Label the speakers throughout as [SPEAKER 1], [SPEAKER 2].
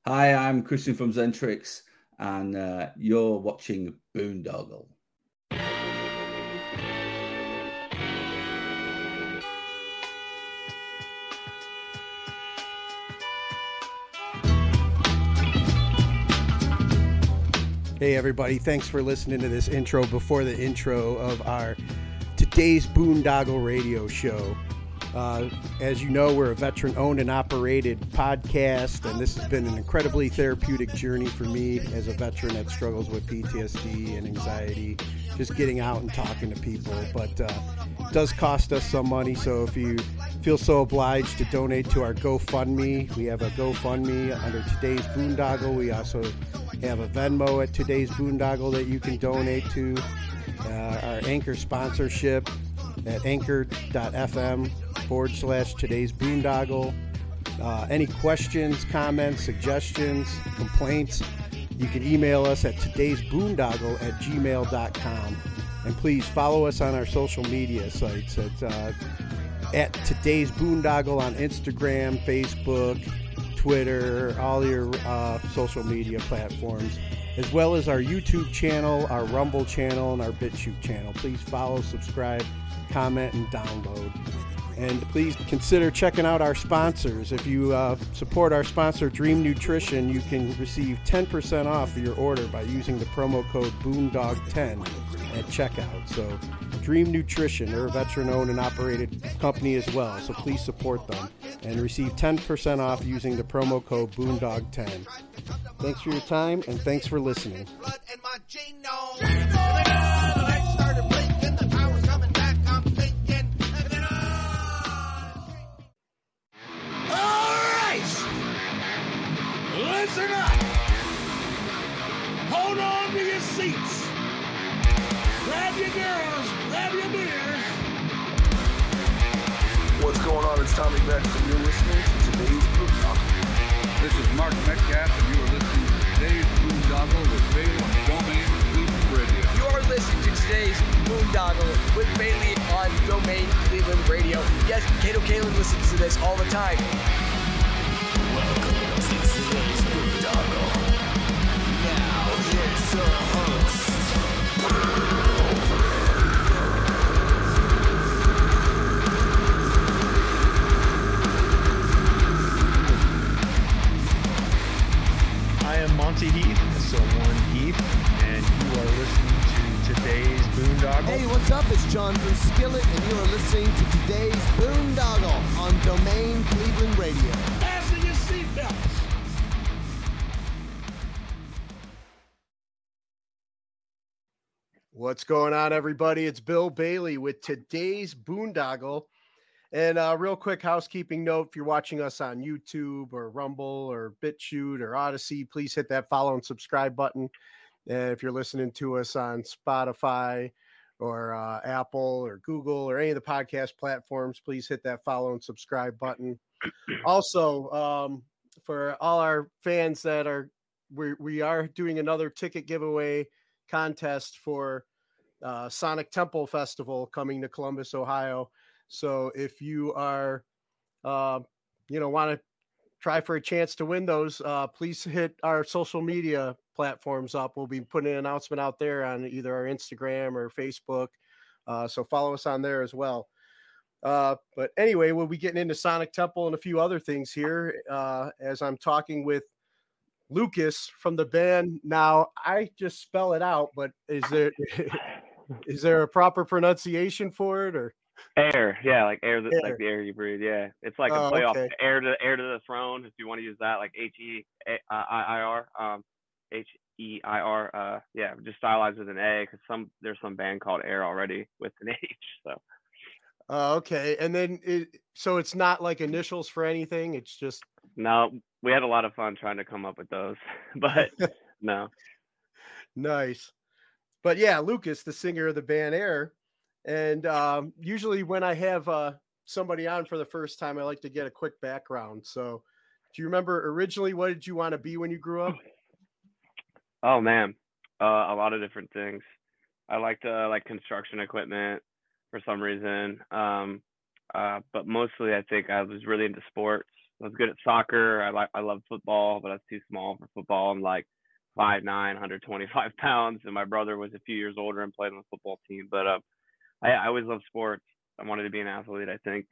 [SPEAKER 1] Hi, I'm Christian from Zentrix, and you're watching Boondoggle.
[SPEAKER 2] Hey everybody, thanks for listening to this intro before the intro of our today's Boondoggle radio show. As you know, we're a veteran-owned and operated podcast, and this has been an incredibly therapeutic journey for me as a veteran that struggles with PTSD and anxiety, just getting out and talking to people. But it does cost us some money, so if you feel so obliged to donate to our GoFundMe, we have a GoFundMe under Today's Boondoggle. We also have a Venmo at Today's Boondoggle that you can donate to. Our Anchor sponsorship at anchor.fm/Today's Boondoggle. Any questions, comments, suggestions, complaints, you can email us at todaysboondoggle@gmail.com. And please follow us on our social media sites at Today's Boondoggle on Instagram, Facebook, Twitter, all your social media platforms, as well as our YouTube channel, our Rumble channel, and our BitChute channel. Please follow, subscribe, comment, and download. And please consider checking out our sponsors. If you support our sponsor, Dream Nutrition, you can receive 10% off your order by using the promo code BOONDOG10 at checkout. So Dream Nutrition, they're a veteran-owned and operated company as well, so please support them and receive 10% off using the promo code BOONDOG10. Thanks for your time, and thanks for listening.
[SPEAKER 3] Listen up! Hold on to your seats! Grab your girls, grab your beers!
[SPEAKER 4] What's going on? It's Tommy Beck, and you're listening to today's Boondoggle.
[SPEAKER 5] This is Mark Metcalf, and you are listening to today's Boondoggle with Bailey on Domain Cleveland Radio.
[SPEAKER 6] You are listening to today's Boondoggle with Bailey on Domain Cleveland Radio. Yes, Kato Kalin listens to this all the time.
[SPEAKER 3] Welcome to today's Boondoggle. Now, here's your host.
[SPEAKER 7] I am Monty Heath, so one Heath, and you are listening to today's Boondoggle.
[SPEAKER 8] Hey, what's up? It's John from Skillet, and you are listening to today's Boondoggle on Domain Cleveland Radio.
[SPEAKER 3] Fasten your seatbelts.
[SPEAKER 2] What's going on, everybody? It's Bill Bailey with today's Boondoggle. And real quick housekeeping note, if you're watching us on YouTube or Rumble or BitChute or Odyssey, please hit that follow and subscribe button. And if you're listening to us on Spotify or Apple or Google or any of the podcast platforms, please hit that follow and subscribe button. Also, for all our fans that we are doing another ticket giveaway contest for Sonic Temple Festival coming to Columbus, Ohio. So if you are, want to try for a chance to win those, please hit our social media platforms up. We'll be putting an announcement out there on either our Instagram or Facebook. So follow us on there as well. But anyway, we'll be getting into Sonic Temple and a few other things here as I'm talking with Lucas from the band. Now, I just spell it out, but is there a proper pronunciation for it, or?
[SPEAKER 9] Air, yeah, like air,
[SPEAKER 2] Air.
[SPEAKER 9] like the air you breathe. Yeah, it's like a play off
[SPEAKER 2] Okay.
[SPEAKER 9] air to the throne. If you want to use that, like HEIR, HEIR. Yeah, just stylized with an A because there's some band called Air already with an H. So.
[SPEAKER 2] Okay, and then so it's not like initials for anything. It's just
[SPEAKER 9] No, we had a lot of fun trying to come up with those, but no.
[SPEAKER 2] Nice. But yeah, Lucas, the singer of the band Air. And usually when I have somebody on for the first time, I like to get a quick background. So do you remember originally what did you want to be when you grew up?
[SPEAKER 9] Oh man, a lot of different things. I liked like construction equipment for some reason. But mostly I think I was really into sports. I was good at soccer. I love football, but I was too small for football. I'm like 5'9", 125 pounds, and my brother was a few years older and played on the football team. But I always loved sports. I wanted to be an athlete, I think.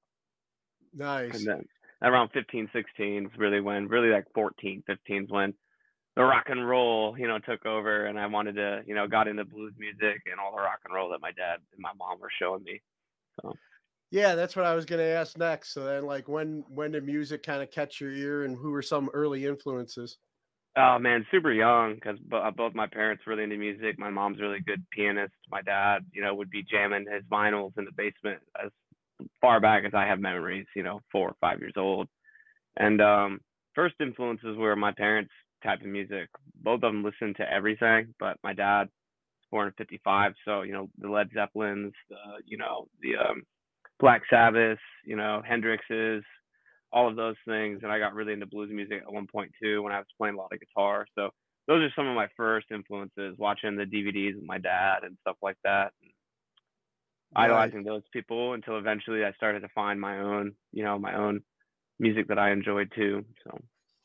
[SPEAKER 2] Nice.
[SPEAKER 9] And then around 15, 16 is really when, really like 14, 15 is when the rock and roll, took over, and I wanted to, got into blues music and all the rock and roll that my dad and my mom were showing me. So.
[SPEAKER 2] Yeah, that's what I was going to ask next. So then, like, when did music kind of catch your ear, and who were some early influences?
[SPEAKER 9] Oh man, super young, because both my parents really into music. My mom's really good pianist. My dad, would be jamming his vinyls in the basement as far back as I have memories. 4 or 5 years old. And first influences were my parents' type of music. Both of them listened to everything, but my dad was born in '55, so the Led Zeppelins, the Black Sabbath, Hendrix's, all of those things. And I got really into blues music at one point too, when I was playing a lot of guitar. So those are some of my first influences, watching the DVDs with my dad and stuff like that, and idolizing those people until eventually I started to find my own music that I enjoyed too. So.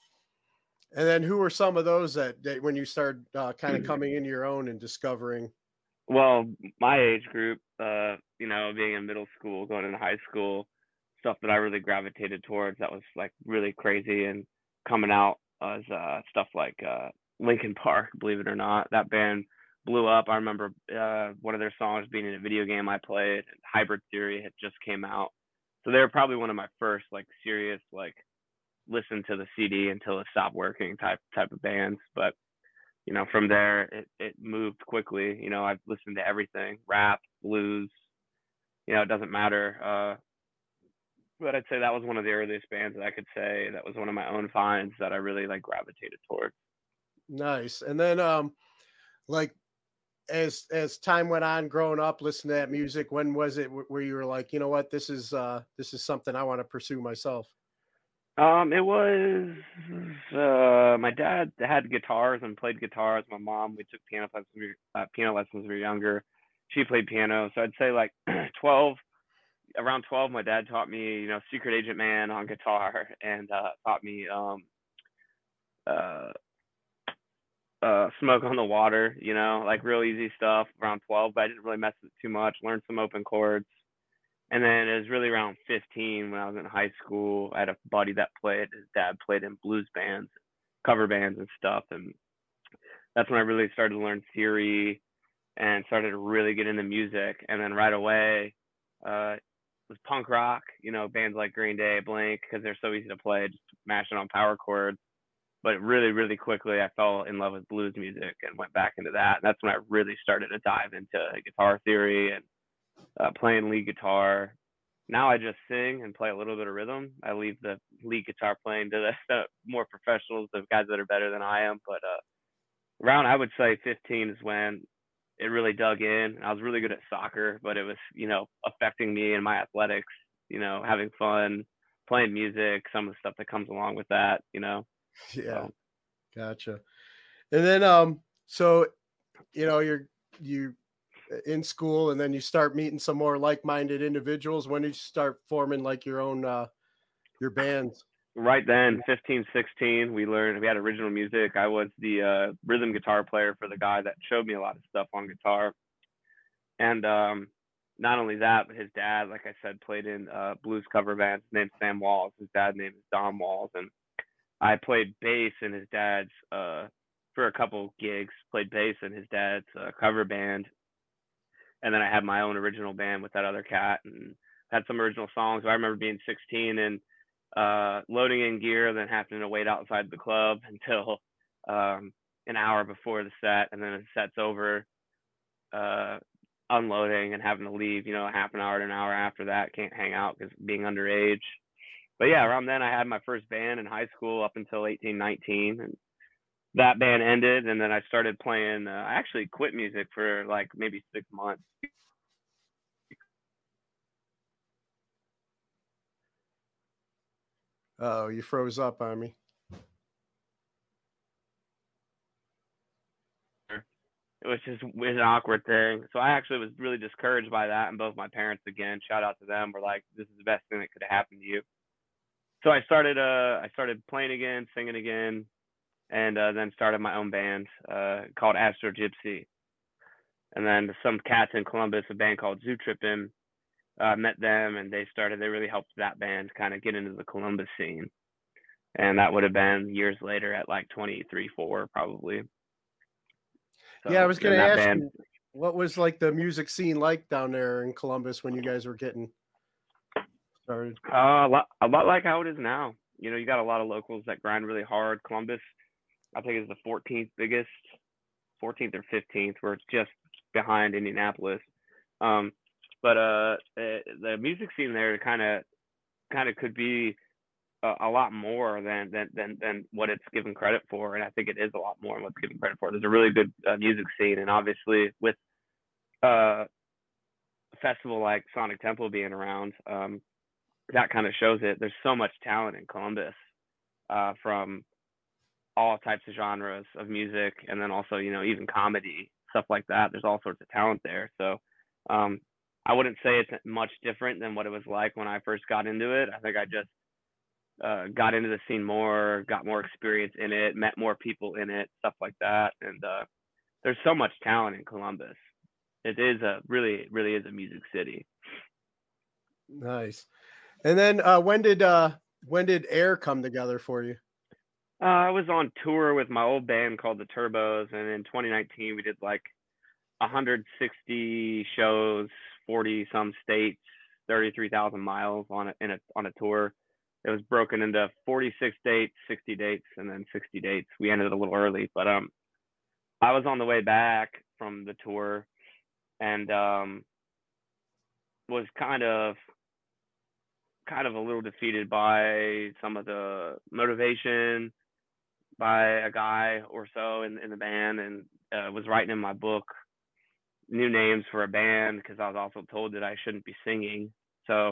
[SPEAKER 2] And then who were some of those that when you started kind of coming into your own and discovering?
[SPEAKER 9] Well, my age group, being in middle school, going into high school, stuff that I really gravitated towards that was like really crazy and coming out as stuff like Linkin Park, believe it or not. That band blew up. I remember one of their songs being in a video game I played, and Hybrid Theory had just came out. So they were probably one of my first like serious like listen to the CD until it stopped working type of bands. But from there it moved quickly. I've listened to everything, rap, blues, it doesn't matter. But I'd say that was one of the earliest bands that I could say that was one of my own finds that I really like gravitated towards.
[SPEAKER 2] Nice. And then like as time went on, growing up, listening to that music, when was it where you were like, you know what, this is something I want to pursue myself?
[SPEAKER 9] It was my dad had guitars and played guitars. My mom, we took piano lessons when we were younger. She played piano, so I'd say like 12. Around 12, my dad taught me, Secret Agent Man on guitar, and taught me Smoke on the Water, like real easy stuff around 12, but I didn't really mess with it too much. Learned some open chords. And then it was really around 15 when I was in high school. I had a buddy that his dad played in blues bands, cover bands and stuff. And that's when I really started to learn theory and started to really get into music. And then right away, it was punk rock, bands like Green Day, Blink, because they're so easy to play, just mashing on power chords. But really, really quickly, I fell in love with blues music and went back into that. And that's when I really started to dive into guitar theory and playing lead guitar. Now I just sing and play a little bit of rhythm. I leave the lead guitar playing to the more professionals, the guys that are better than I am. But around, I would say 15 is when it really dug in. I was really good at soccer, but it was, affecting me and my athletics, having fun, playing music, some of the stuff that comes along with that,
[SPEAKER 2] Yeah.
[SPEAKER 9] So.
[SPEAKER 2] Gotcha. And then, so, you're in school, and then you start meeting some more like-minded individuals. When did you start forming like your own, your bands?
[SPEAKER 9] Right then, 15, 16, we had original music. I was the rhythm guitar player for the guy that showed me a lot of stuff on guitar. And not only that, but his dad, like I said, played in blues cover bands. His name's Sam Walls. His dad's name is Don Walls. And I played bass in his dad's, for a couple gigs, played bass in his dad's cover band. And then I had my own original band with that other cat and had some original songs. I remember being 16 and loading in gear, then having to wait outside the club until an hour before the set, and then the set's over, unloading and having to leave, a half an hour to an hour after that. Can't hang out because being underage. But yeah, around then I had my first band in high school up until 18, 19, and that band ended, and then I started playing. I actually quit music for like maybe 6 months.
[SPEAKER 2] Oh, you froze up on me.
[SPEAKER 9] Which is an awkward thing. So I actually was really discouraged by that, and both my parents, again, shout out to them, were like, "This is the best thing that could have happened to you." so I started playing again, singing again, and then started my own band called Astro Gypsy. And then some cats in Columbus, a band called Zoo Trippin', met them, and they really helped that band kind of get into the Columbus scene. And that would have been years later at like 23, 4 probably. So,
[SPEAKER 2] yeah, I was going to ask you, what was like the music scene like down there in Columbus when you guys were getting started?
[SPEAKER 9] A lot like how it is now. You know, you got a lot of locals that grind really hard. Columbus, I think, is the 14th biggest, 14th or 15th, where it's just behind Indianapolis. But the music scene there kind of could be a lot more than what it's given credit for, and I think it is a lot more than what's given credit for. There's a really good music scene, and obviously with a festival like Sonic Temple being around, that kind of shows it. There's so much talent in Columbus from all types of genres of music, and then also, you know, even comedy, stuff like that. There's all sorts of talent there. So I wouldn't say it's much different than what it was like when I first got into it. I think I just got into the scene more, got more experience in it, met more people in it, stuff like that. And there's so much talent in Columbus. It is really is a music city.
[SPEAKER 2] Nice. And then when did Air come together for you?
[SPEAKER 9] I was on tour with my old band called the Turbos, and in 2019 we did like 160 shows, 40 some states, 33,000 miles on a tour. It was broken into 46 dates, 60 dates, and then 60 dates. We ended a little early, but I was on the way back from the tour, and was kind of a little defeated by some of the motivation by a guy or so in the band, and was writing in my book new names for a band because I was also told that I shouldn't be singing, so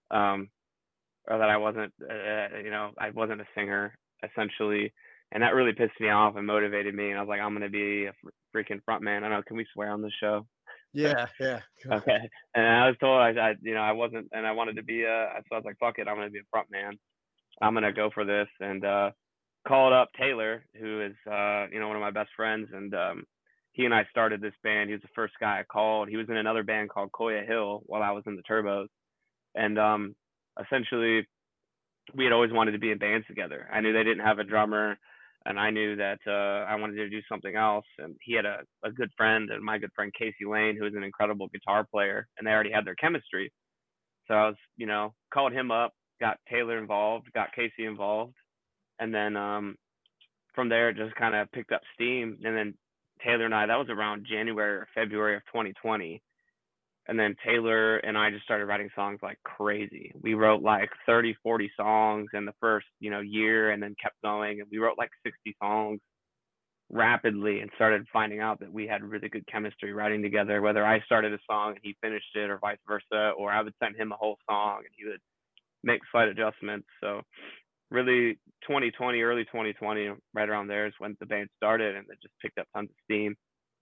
[SPEAKER 9] or that I wasn't I wasn't a singer essentially, and that really pissed me off and motivated me, and I was like, I'm gonna be a freaking front man. I know, can we swear on this show?
[SPEAKER 2] Yeah.
[SPEAKER 9] Okay. And I was told I wasn't, and I wanted to be so I was like, fuck it, I'm gonna be a front man. I'm gonna go for this, and called up Taylor, who is one of my best friends, and he and I started this band. He was the first guy I called. He was in another band called Koya Hill while I was in the Turbos, and essentially we had always wanted to be in bands together. I knew they didn't have a drummer, and I knew that I wanted to do something else. And he had a good friend, and my good friend Casey Lane, who is an incredible guitar player, and they already had their chemistry. So I was, called him up, got Taylor involved, got Casey involved, and then from there it just kind of picked up steam. And then Taylor and I, that was around January or February of 2020. And then Taylor and I just started writing songs like crazy. We wrote like 30, 40 songs in the first, year, and then kept going. And we wrote like 60 songs rapidly, and started finding out that we had really good chemistry writing together, whether I started a song and he finished it, or vice versa, or I would send him a whole song and he would make slight adjustments. So really 2020, early 2020, right around there is when the band started, and it just picked up tons of steam.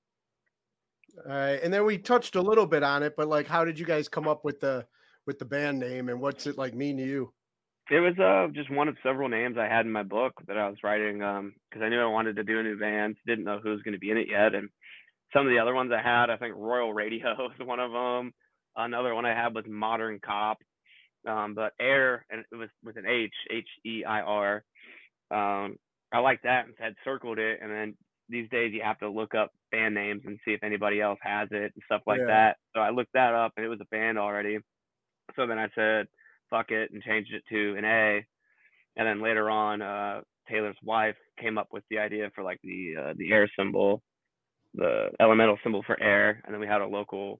[SPEAKER 2] All right, and then we touched a little bit on it, but like, how did you guys come up with the band name, and what's it like mean to you?
[SPEAKER 9] It was just one of several names I had in my book that I was writing, because I knew I wanted to do a new band. Didn't know who was going to be in it yet, and some of the other ones I had, I think Royal Radio was one of them. Another one I had was Modern Cop, but Air, and it was with an H, H-E-I-R. I liked that and had circled it, and then these days you have to look up band names and see if anybody else has it and stuff like that. So I looked that up, and it was a band already. So then I said, fuck it, and changed it to an A. And then later on, Taylor's wife came up with the idea for like the air symbol, the elemental symbol for air. And then we had a local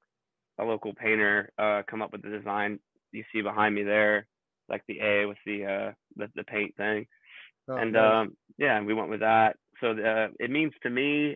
[SPEAKER 9] painter come up with the design you see behind me there, like the A with the paint thing. Oh, and nice. And we went with that. So it means to me,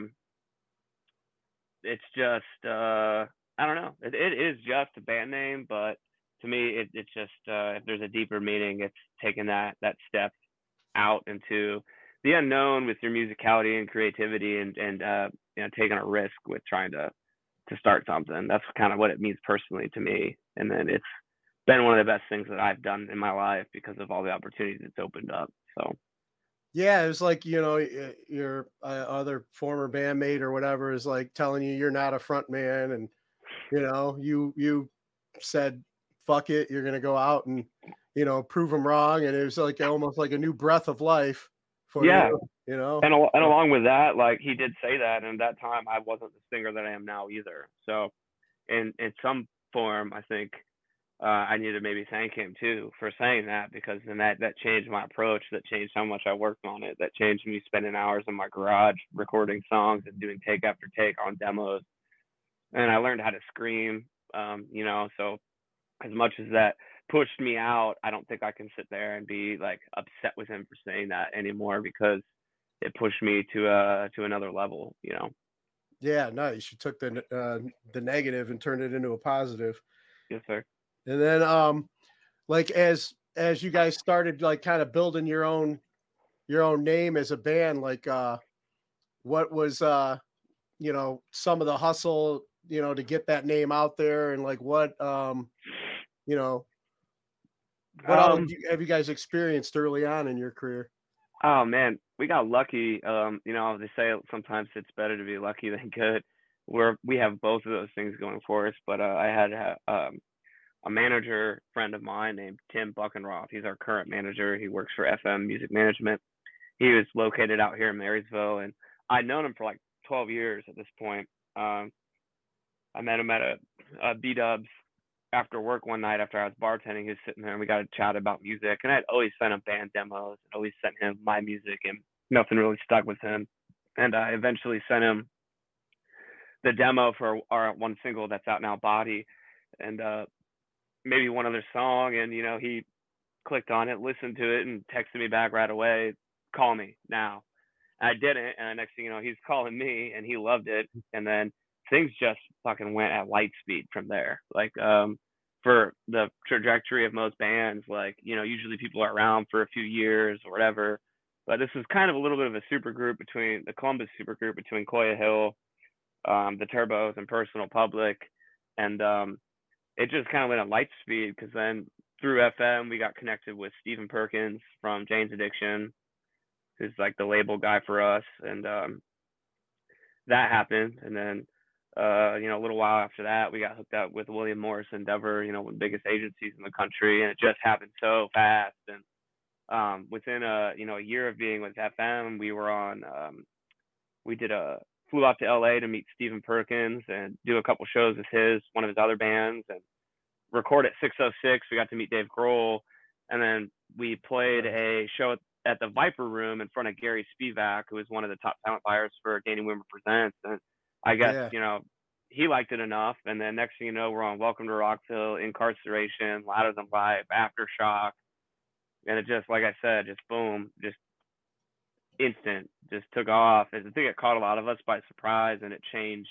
[SPEAKER 9] it's just I don't know. It is just a band name, but to me, it's just if there's a deeper meaning, it's taking that step out into the unknown with your musicality and creativity, and taking a risk with trying to start something. That's kind of what it means personally to me. And then it's been one of the best things that I've done in my life because of all the opportunities it's opened up. So
[SPEAKER 2] Yeah, it was like, you know, your other former bandmate or whatever is like telling you you're not a front man, and you know, you said fuck it, you're gonna go out and, you know, prove them wrong, and it was like almost like a new breath of life for
[SPEAKER 9] yeah,
[SPEAKER 2] you know.
[SPEAKER 9] and along with that, like he did say that, and at that time I wasn't the singer that I am now either. So in some form, I think I need to maybe thank him too for saying that, because then that changed my approach, that changed how much I worked on it, that changed me spending hours in my garage recording songs and doing take after take on demos, and I learned how to scream. You know, so as much as that pushed me out, I don't think I can sit there and be like upset with him for saying that anymore, because it pushed me to another level, you know.
[SPEAKER 2] Yeah, nice. You took the negative and turned it into a positive.
[SPEAKER 9] Yes, sir.
[SPEAKER 2] And then like as you guys started like kind of building your own name as a band, like what was you know, some of the hustle, you know, to get that name out there, and like what you know, what all have you guys experienced early on in your career?
[SPEAKER 9] Oh man, we got lucky. You know, they say sometimes it's better to be lucky than good. We have both of those things going for us. But I had a manager friend of mine named Tim Buckenroth. He's our current manager. He works for FM Music Management. He was located out here in Marysville, and I'd known him for like 12 years at this point. I met him at a B-Dubs after work one night after I was bartending. He was sitting there, and we got to chat about music. And I'd always sent him band demos, and always sent him my music, and nothing really stuck with him. And I eventually sent him the demo for our one single that's out now, Body, and maybe one other song. And, you know, he clicked on it, listened to it, and texted me back right away, call me now. I didn't, and the next thing you know, he's calling me, and he loved it. And then things just fucking went at light speed from there. Like, for the trajectory of most bands, like, you know, usually people are around for a few years or whatever, but this is kind of a little bit of a super group between the Columbus super group between Koya Hill, the Turbos, and Personal Public, and it just kind of went at light speed, because then through FM we got connected with Stephen Perkins from Jane's Addiction, who's like the label guy for us, and that happened. And then you know, a little while after that, we got hooked up with William Morris Endeavor, you know, one of the biggest agencies in the country, and it just happened so fast. And within a year of being with FM, we were on flew out to LA to meet Stephen Perkins and do a couple shows with one of his other bands, and record at 606. We got to meet Dave Grohl, and then we played a show at the Viper Room in front of Gary Spivak, who was one of the top talent buyers for Danny Wimmer Presents. And I guess, you know, he liked it enough. And then next thing you know, we're on Welcome to Rockville, Incarceration, Louder Than Life, Aftershock. And it just, like I said, just boom, just instant, just took off. I think it caught a lot of us by surprise, and it changed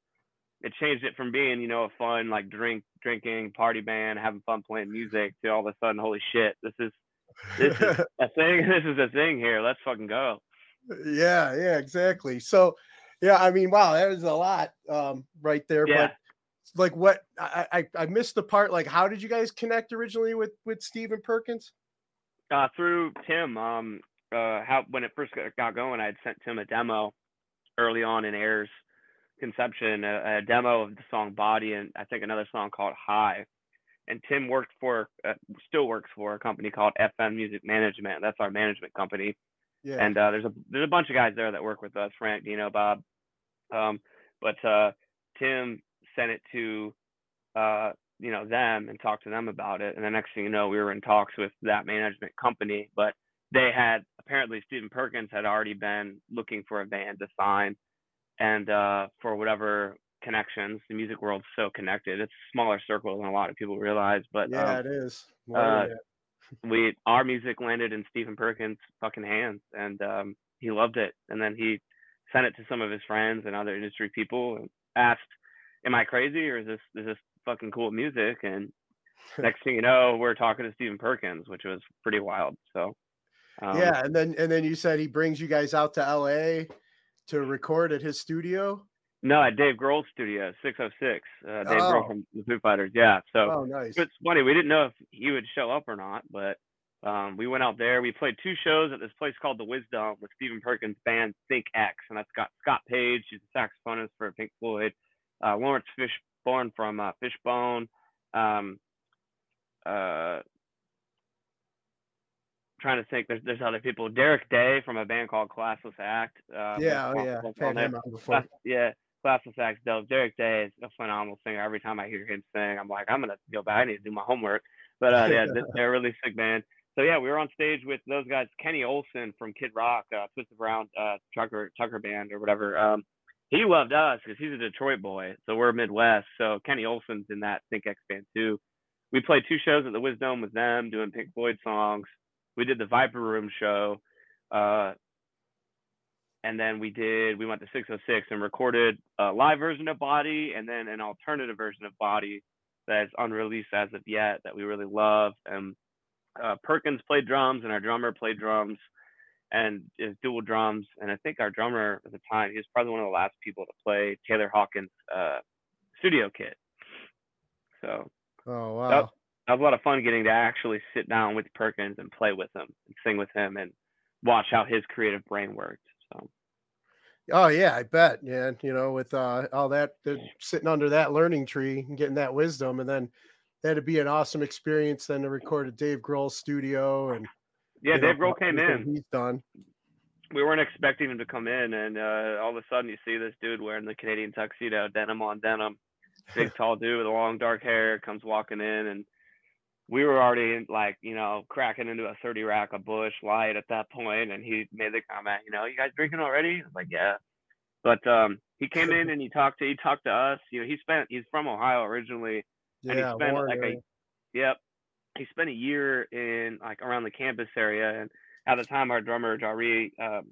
[SPEAKER 9] it from being, you know, a fun, like drinking party band, having fun playing music, to all of a sudden, holy shit, this is a thing. This is a thing here. Let's fucking go.
[SPEAKER 2] Yeah, exactly. So, yeah, I mean, wow, that was a lot right there.
[SPEAKER 9] Yeah.
[SPEAKER 2] But like, what I missed the part. Like, how did you guys connect originally with Stephen Perkins?
[SPEAKER 9] Through Tim. When it first got going, I had sent Tim a demo early on in Air's conception, a demo of the song Body, and I think another song called High. And Tim still works for a company called FM Music Management. That's our management company. Yeah. And there's a bunch of guys there that work with us, Frank, Dino, Bob. But Tim sent it to you know, them, and talked to them about it. And the next thing you know, we were in talks with that management company, but they had, apparently Stephen Perkins had already been looking for a band to sign. And for whatever connections, the music world's so connected. It's a smaller circle than a lot of people realize, but
[SPEAKER 2] yeah, it is.
[SPEAKER 9] Our music landed in Stephen Perkins' fucking hands, and he loved it. And then he sent it to some of his friends and other industry people and asked, am I crazy, or is this fucking cool music? And next thing you know, we're talking to Stephen Perkins, which was pretty wild. So
[SPEAKER 2] and then you said he brings you guys out to LA to record at his studio.
[SPEAKER 9] No, at Dave Grohl's studio, 606. Dave Grohl
[SPEAKER 2] Oh.
[SPEAKER 9] from the Foo Fighters. Yeah. So
[SPEAKER 2] Oh, nice.
[SPEAKER 9] it's funny. We didn't know if he would show up or not, but we went out there. We played 2 shows at this place called The Wisdom with Stephen Perkins' band Think X, and that's got Scott Page, who's a saxophonist for Pink Floyd, Lawrence Fishburne from Fishbone. Trying to think, there's other people. Derek Day from a band called Classless Act.
[SPEAKER 2] Yeah, I've had him on before.
[SPEAKER 9] Yeah, Classless Act's dope. Derek Day is a phenomenal singer. Every time I hear him sing, I'm like, I'm gonna go back. I need to do my homework. But yeah, they're a really sick band. So yeah, we were on stage with those guys. Kenny Olson from Kid Rock, Twisted Brown, Tucker Band or whatever. He loved us because he's a Detroit boy, so we're Midwest. So Kenny Olson's in that Think X band too. We played 2 shows at the Wisdom with them, doing Pink Floyd songs. We did the Viper Room show, and then we went to 606 and recorded a live version of Body and then an alternative version of Body that's unreleased as of yet that we really love. And Perkins played drums and our drummer played drums and is dual drums. And I think our drummer at the time, he was probably one of the last people to play Taylor Hawkins' studio kit. So
[SPEAKER 2] oh wow.
[SPEAKER 9] That was a lot of fun getting to actually sit down with Perkins and play with him and sing with him and watch how his creative brain worked. So.
[SPEAKER 2] Oh yeah, I bet. Yeah, with all that, sitting under that learning tree and getting that wisdom, and then that'd be an awesome experience. Then to record at Dave Grohl's studio, and
[SPEAKER 9] yeah, Dave Grohl came in.
[SPEAKER 2] He's done.
[SPEAKER 9] We weren't expecting him to come in, and all of a sudden you see this dude wearing the Canadian tuxedo, denim on denim, big tall dude with long dark hair comes walking in, and we were already cracking into a 30 rack of Busch Light at that point, and he made the comment, you guys drinking already? I was like, yeah. But he came in and he talked to us. He's from Ohio originally, and he spent a year in around the campus area. And at the time, our drummer Jari,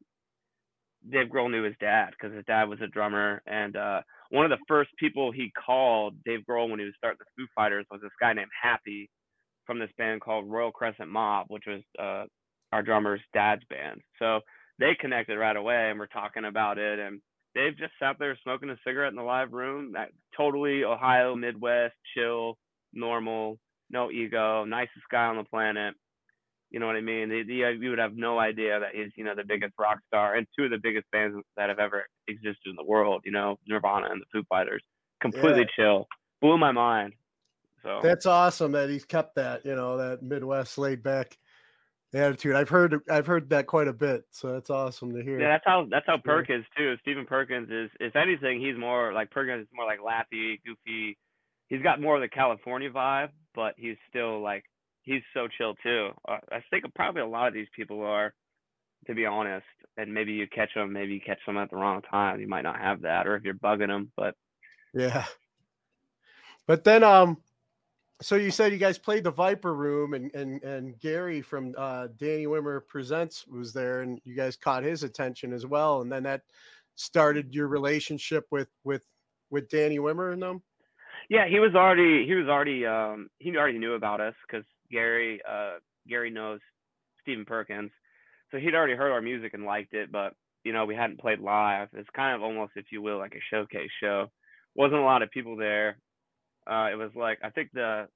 [SPEAKER 9] Dave Grohl knew his dad because his dad was a drummer, and one of the first people he called Dave Grohl when he was starting the Foo Fighters was this guy named Happy from this band called Royal Crescent Mob, which was our drummer's dad's band. So they connected right away and were talking about it. And Dave just sat there smoking a cigarette in the live room. Totally Ohio, Midwest, chill, normal, no ego, nicest guy on the planet. You know what I mean? You would have no idea that he's, the biggest rock star and 2 of the biggest bands that have ever existed in the world, Nirvana and the Foo Fighters. Completely chill. Blew my mind. So
[SPEAKER 2] that's awesome that he's kept that, that Midwest laid back attitude. I've heard that quite a bit, so that's awesome to hear.
[SPEAKER 9] Yeah, that's how Perk is too. Stephen Perkins is, if anything, he's more like Perkins is more like laughy, goofy. He's got more of the California vibe, but he's still he's so chill too. I think probably a lot of these people are, to be honest. And maybe you catch them at the wrong time. You might not have that, or if you're bugging them, but
[SPEAKER 2] yeah. But then so you said you guys played the Viper Room, and Gary from Danny Wimmer Presents was there, and you guys caught his attention as well, and then that started your relationship with Danny Wimmer and them.
[SPEAKER 9] Yeah, he already knew about us because Gary knows Stephen Perkins, so he'd already heard our music and liked it, but we hadn't played live. It's kind of almost, if you will, like a showcase show. Wasn't a lot of people there. It was I think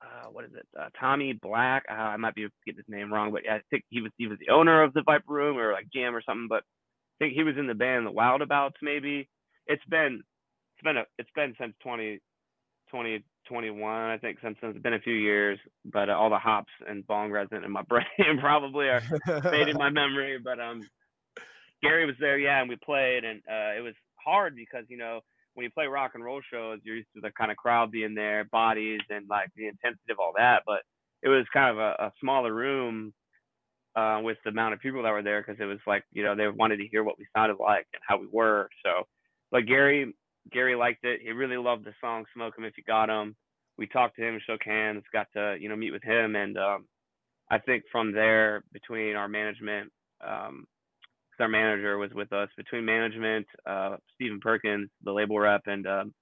[SPEAKER 9] Tommy Black. I might be getting his name wrong, but yeah, I think he was the owner of the Viper Room or GM or something. But I think he was in the band The Wildabouts. Maybe it's been since 2021. I think since it's been a few years. But all the hops and bong resin in my brain probably are fading my memory. But Gary was there, yeah, and we played, and it was hard because when you play rock and roll shows, you're used to the kind of crowd being there, bodies, and the intensity of all that. But it was kind of a smaller room with the amount of people that were there because it was they wanted to hear what we sounded like and how we were. So, but Gary liked it. He really loved the song "Smoke 'Em If You Got 'Em." We talked to him, shook hands, got to meet with him, and I think from there, between our management. Our manager was with us, between management, Stephen Perkins, the label rep, and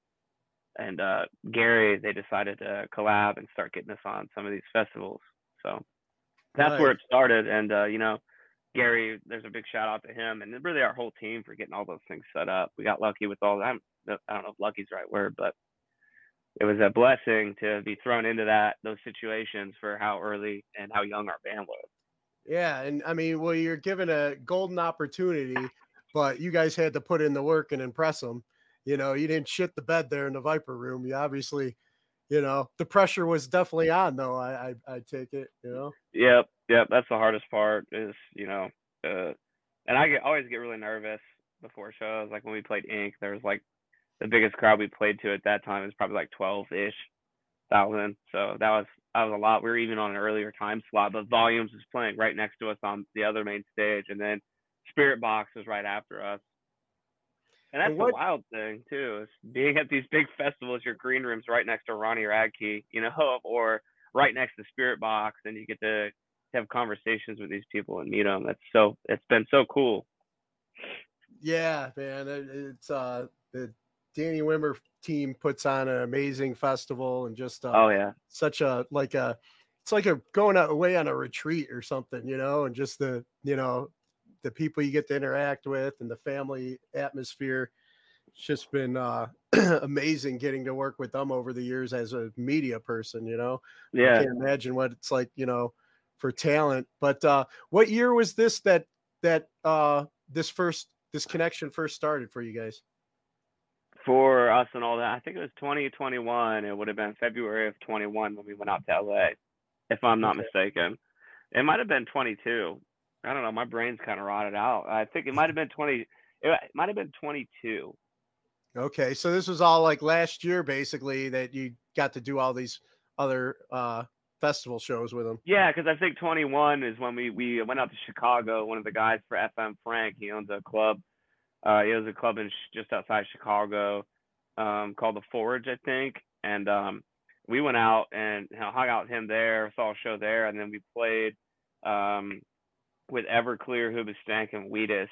[SPEAKER 9] Gary, they decided to collab and start getting us on some of these festivals. So that's where it started. And Gary, there's a big shout out to him and really our whole team for getting all those things set up. We got lucky with all that. I don't know if lucky's the right word, but it was a blessing to be thrown into those situations for how early and how young our band was.
[SPEAKER 2] Yeah, and I mean, well, you're given a golden opportunity, but you guys had to put in the work and impress them. You know, you didn't shit the bed there in the Viper room. You obviously, you know, the pressure was definitely on, though. I take it, you know.
[SPEAKER 9] Yep. That's the hardest part is, you know, and I always get really nervous before shows. Like when we played Ink, there was like the biggest crowd we played to at that time was probably like 12-ish thousand. So that was a lot. We were even on an earlier time slot, but Volumes was playing right next to us on the other main stage, and then Spirit Box was right after us. And that's the wild thing too, is being at these big festivals, your green room's right next to Ronnie Radke, you know, or right next to Spirit Box, and you get to have conversations with these people and meet them. It's been so cool.
[SPEAKER 2] Yeah, man. It's the Danny Wimmer team puts on an amazing festival, and just such a it's like a going away on a retreat or something, you know, and just the people you get to interact with and the family atmosphere. It's just been amazing getting to work with them over the years as a media person, you know.
[SPEAKER 9] Yeah.
[SPEAKER 2] I can't imagine what it's like, you know, for talent. But what year was this that this connection first started for you guys?
[SPEAKER 9] For us and all that, I think it was 2021. It would have been February of 21 when we went out to LA, if I'm not mistaken. It might have been 22. I don't know. My brain's kind of rotted out. I think it might have been 20. It might have been 22.
[SPEAKER 2] Okay, so this was all like last year, basically, that you got to do all these other festival shows with them.
[SPEAKER 9] Yeah, because I think 21 is when we went out to Chicago. One of the guys for FM, Frank, he owns a club. He owns a club just outside Chicago called The Forge, I think. And we went out and hung out with him there, saw a show there, and then we played with Everclear, Hoobastank, and Wheatus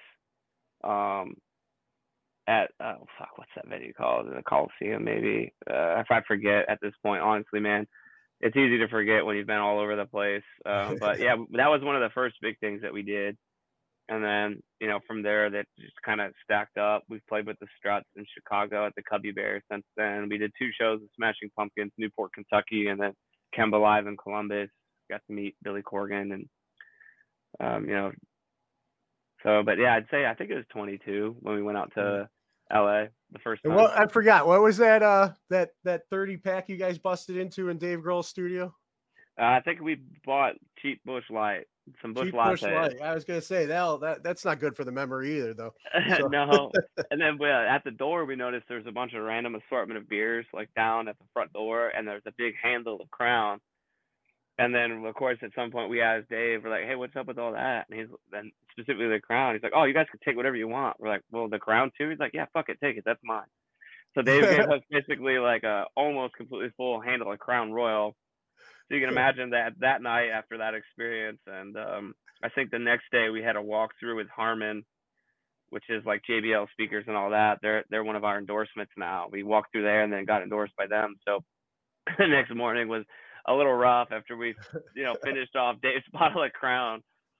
[SPEAKER 9] at what's that venue called? The Coliseum, maybe. If I forget at this point, honestly, man, it's easy to forget when you've been all over the place. But yeah, that was one of the first big things that we did. And then, you know, from there, that just kind of stacked up. We've played with the Struts in Chicago at the Cubby Bear since then. We did 2 shows with Smashing Pumpkins, Newport, Kentucky, and then Kemba Live in Columbus. Got to meet Billy Corgan and, you know. So, but yeah, I think it was 22 when we went out to LA the first time.
[SPEAKER 2] Well, I forgot. What was that 30 pack you guys busted into in Dave Grohl's studio?
[SPEAKER 9] I think we bought cheap Busch Light, some Busch Latte.
[SPEAKER 2] I was gonna say that's not good for the memory either, though. So.
[SPEAKER 9] No. And then at the door, we noticed there's a bunch of random assortment of beers like down at the front door, and there's a big handle of Crown. And then, of course, at some point we asked Dave, we're like, "Hey, what's up with all that?" And then specifically the Crown. He's like, "Oh, you guys can take whatever you want." We're like, "Well, the Crown too?" He's like, "Yeah, fuck it, take it. That's mine." So Dave gave us basically like a almost completely full handle of Crown Royal. So you can imagine that night after that experience. And I think the next day we had a walkthrough with Harman, which is like JBL speakers and all that. They're one of our endorsements now. We walked through there and then got endorsed by them. So the next morning was a little rough after we, you know, finished off Dave's bottle of Crown.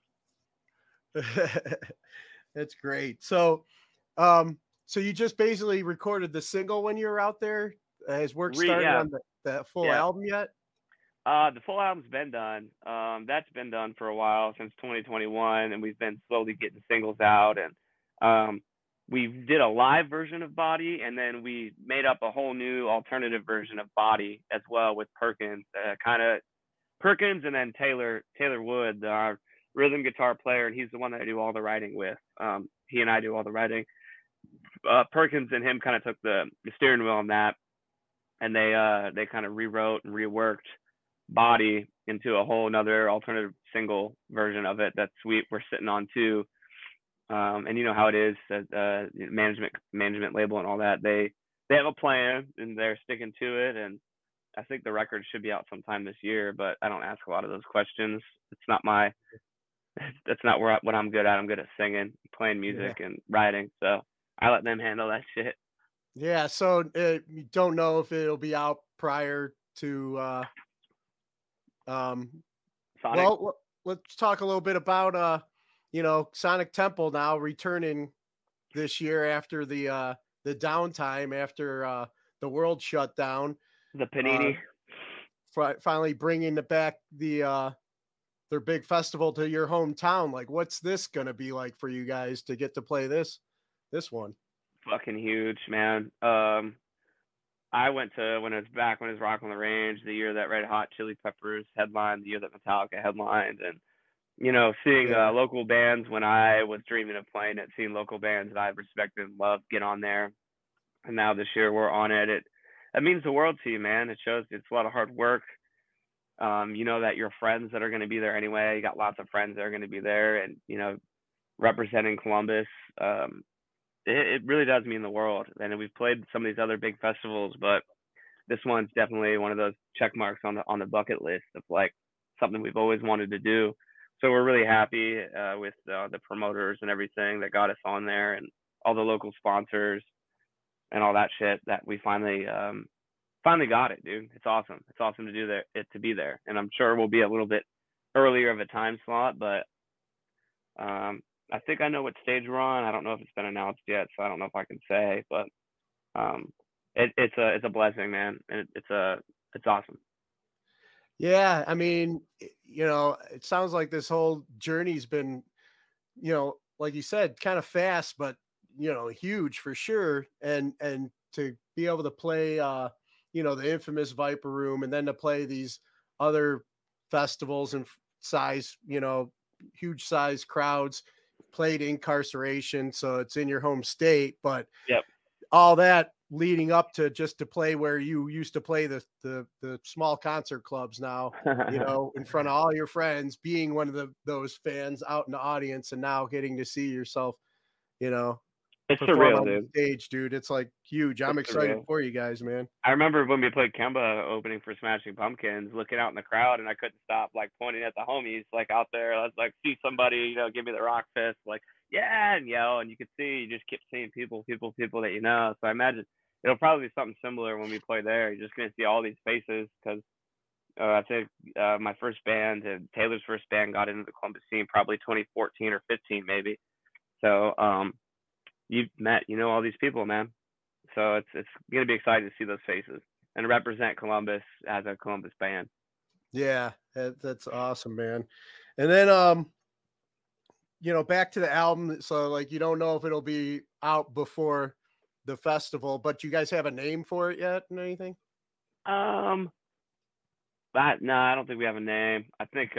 [SPEAKER 2] That's great. So, so you just basically recorded the single when you were out there. Has work started on the full album yet?
[SPEAKER 9] The full album's been done. That's been done for a while, since 2021, and we've been slowly getting singles out. And we did a live version of Body, and then we made up a whole new alternative version of Body as well with Perkins. Perkins, and then Taylor Wood, our rhythm guitar player, and he's the one that I do all the writing with. He and I do all the writing. Perkins and him kind of took the steering wheel on that, and they kind of rewrote and reworked Body into a whole another alternative single version of it that we're sitting on too. And you know how it is, management label and all that, they have a plan and they're sticking to it, and I think the record should be out sometime this year, but I don't ask a lot of those questions. That's not what I'm good at. I'm good at singing, playing music, and writing, so I let them handle that shit.
[SPEAKER 2] Yeah, so you don't know if it'll be out prior to
[SPEAKER 9] Sonic?
[SPEAKER 2] Well, let's talk a little bit about Sonic Temple now returning this year after the downtime after the world shut down.
[SPEAKER 9] The Panini.
[SPEAKER 2] Finally bringing back their big festival to your hometown. Like, what's this going to be like for you guys to get to play this one?
[SPEAKER 9] Fucking huge, man. I went to when it was Rock on the Range, the year that Red Hot Chili Peppers headlined, the year that Metallica headlined, and seeing local bands when I was dreaming of playing it, seeing local bands that I respected and loved get on there, and now this year we're on it. It means the world to you, man. It shows it's a lot of hard work. That your friends that are going to be there anyway. You got lots of friends that are going to be there, and representing Columbus. It really does mean the world. And we've played some of these other big festivals, but this one's definitely one of those check marks on the bucket list of like something we've always wanted to do. So we're really happy with the promoters and everything that got us on there, and all the local sponsors and all that shit that we finally got it, dude. It's awesome. It's awesome to be there. And I'm sure we'll be a little bit earlier of a time slot, but I think I know what stage we're on. I don't know if it's been announced yet, so I don't know if I can say, but it's a blessing, man. And it's awesome.
[SPEAKER 2] Yeah, I mean, it sounds like this whole journey's been, like you said, kind of fast, but huge for sure. And to be able to play the infamous Viper Room, and then to play these other festivals and size, huge size crowds, played Incarceration, so it's in your home state, but all that leading up to just to play where you used to play the small concert clubs now, in front of all your friends, being one of those fans out in the audience, and now getting to see yourself,
[SPEAKER 9] it's
[SPEAKER 2] perform
[SPEAKER 9] surreal,
[SPEAKER 2] on
[SPEAKER 9] dude.
[SPEAKER 2] Stage, dude. It's like huge. I'm excited for you guys, man.
[SPEAKER 9] I remember when we played Kemba opening for Smashing Pumpkins, looking out in the crowd, and I couldn't stop like pointing at the homies like out there. I was like, see somebody, give me the rock fist, like yeah, and yell, and you could see, you just keep seeing people that you know. So I imagine it'll probably be something similar when we play there. You're just gonna see all these faces because I'd say my first band and Taylor's first band got into the Columbus scene probably 2014 or 15 maybe. So you've met, all these people, man. So it's gonna be exciting to see those faces and represent Columbus as a Columbus band.
[SPEAKER 2] Yeah, that's awesome, man. And then back to the album. So like, you don't know if it'll be out before the festival, but you guys have a name for it yet and anything?
[SPEAKER 9] No, I don't think we have a name. I think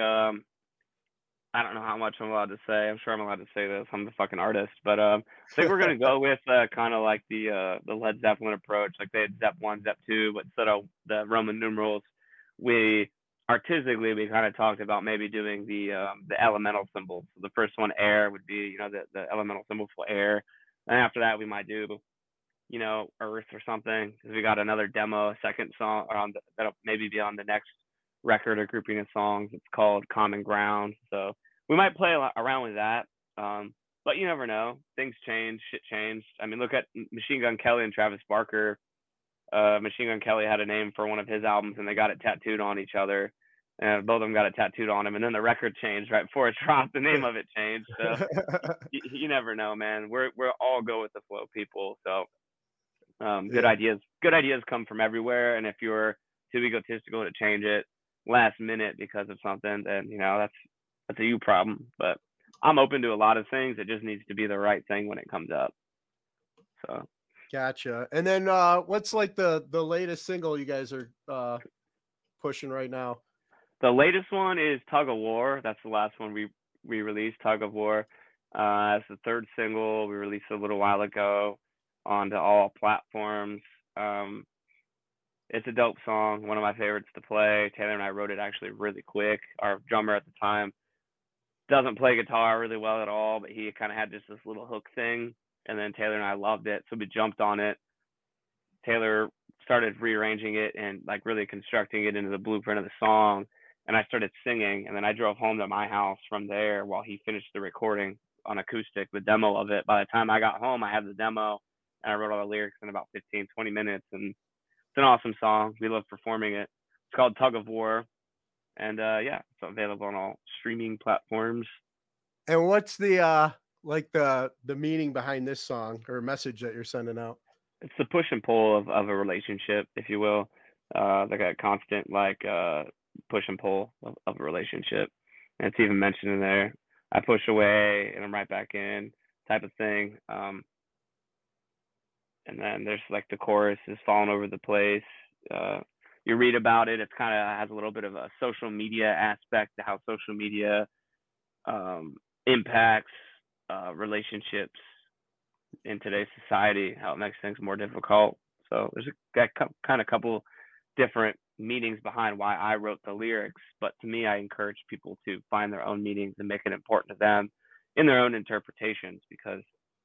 [SPEAKER 9] I don't know how much I'm allowed to say. I'm sure I'm allowed to say this. I'm the fucking artist, but I think we're gonna go with kind of like the Led Zeppelin approach. Like they had Zep 1, Zep 2, but instead of the Roman numerals, we artistically kind of talked about maybe doing the elemental symbols. So the first one, air, would be the elemental symbol for air, and after that we might do earth or something, because we got another demo, a second song that'll maybe be on the next record or grouping of songs. It's called Common Ground, so we might play around with that, but you never know. Things change, shit changed. I mean, look at Machine Gun Kelly and Travis Barker. Machine Gun Kelly had a name for one of his albums, and they got it tattooed on each other, and both of them got it tattooed on them, and then the record changed right before it dropped. The name of it changed, so you never know, man. We're all go with the flow people, so good ideas come from everywhere, and if you're too egotistical to change it last minute because of something, then that's a you problem. But I'm open to a lot of things. It just needs to be the right thing when it comes up. So
[SPEAKER 2] gotcha. And then what's like the latest single you guys are pushing right now?
[SPEAKER 9] The latest one is Tug of War. That's the last one we released, Tug of War. It's the third single we released a little while ago onto all platforms. It's a dope song, one of my favorites to play. Taylor and I wrote it actually really quick. Our drummer at the time doesn't play guitar really well at all, but he kind of had just this little hook thing, and then Taylor and I loved it, so we jumped on it. Taylor started rearranging it and like really constructing it into the blueprint of the song, and I started singing, and then I drove home to my house from there while he finished the recording on acoustic, the demo of it. By the time I got home, I had the demo, and I wrote all the lyrics in about 15-20 minutes, and it's an awesome song. We love performing it. It's called Tug of War, and it's available on all streaming platforms.
[SPEAKER 2] And what's the like the meaning behind this song or message that you're sending out?
[SPEAKER 9] It's the push and pull of a relationship, if you will. Like a constant push and pull of a relationship. And it's even mentioned in there. I push away and I'm right back in type of thing. And then there's like the chorus is falling over the place. You read about it. It's kind of has a little bit of a social media aspect to how social media impacts relationships in today's society, how it makes things more difficult. So there's a couple different meanings behind why I wrote the lyrics, but to me, I encourage people to find their own meanings and make it important to them in their own interpretations, because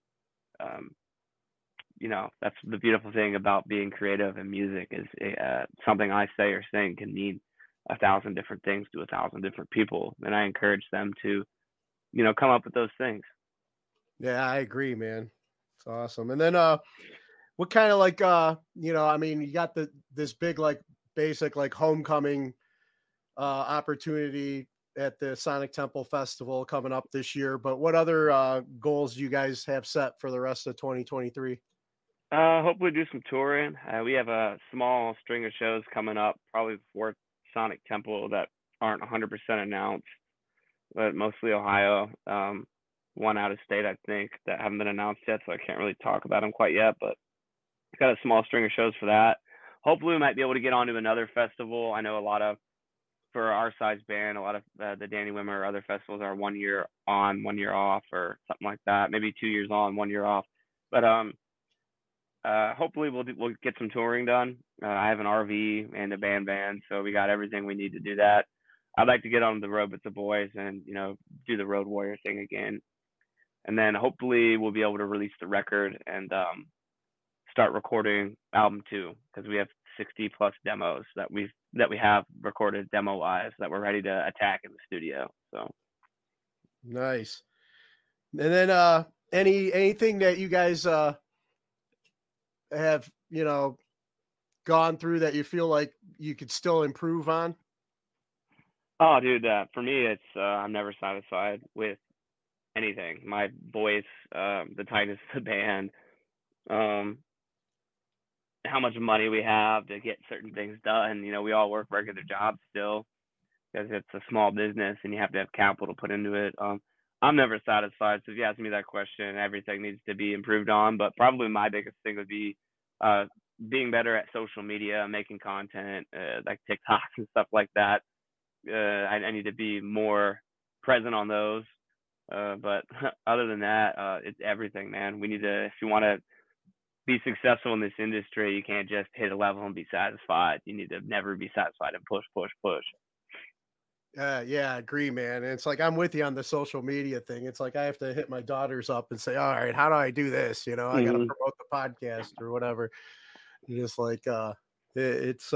[SPEAKER 9] that's the beautiful thing about being creative in music is something I say or sing can mean 1,000 different things to 1,000 different people, and I encourage them to come up with those things.
[SPEAKER 2] Yeah, I agree, man. It's awesome. And then what kind of like I mean, you got this big like basic like homecoming opportunity at the Sonic Temple Festival coming up this year, but what other goals do you guys have set for the rest of 2023?
[SPEAKER 9] Hopefully do some touring. We have a small string of shows coming up, probably before Sonic Temple, that aren't 100% announced, but mostly Ohio. One out of state, I think, that haven't been announced yet, so I can't really talk about them quite yet, but got a small string of shows for that. Hopefully we might be able to get onto another festival. I know for our size band, a lot of the Danny Wimmer or other festivals are 1 year on, 1 year off, or something like that. Maybe 2 years on, 1 year off. But hopefully we'll get some touring done. I have an RV and a band, so we got everything we need to do that. I'd like to get on the road with the boys and do the Road Warrior thing again, and then hopefully we'll be able to release the record and start recording album 2, because we have 60 plus demos that we have recorded demo wise that we're ready to attack in the studio. So
[SPEAKER 2] nice. And then anything that you guys have gone through that you feel like you could still improve on?
[SPEAKER 9] Oh, dude, for me, it's I'm never satisfied with anything. My voice, the tightness of the band, how much money we have to get certain things done. We all work regular jobs still, because it's a small business and you have to have capital to put into it. I'm never satisfied. So if you ask me that question, everything needs to be improved on. But probably my biggest thing would be being better at social media, making content, like TikToks and stuff like that. I need to be more present on those. But other than that, it's everything, man. We need to, if you want to be successful in this industry, you can't just hit a level and be satisfied. You need to never be satisfied and push.
[SPEAKER 2] Yeah, I agree, man. And it's like I'm with you on the social media thing. It's like I have to hit my daughters up and say, all right, how do I do this? I got to promote the podcast or whatever. And just like it's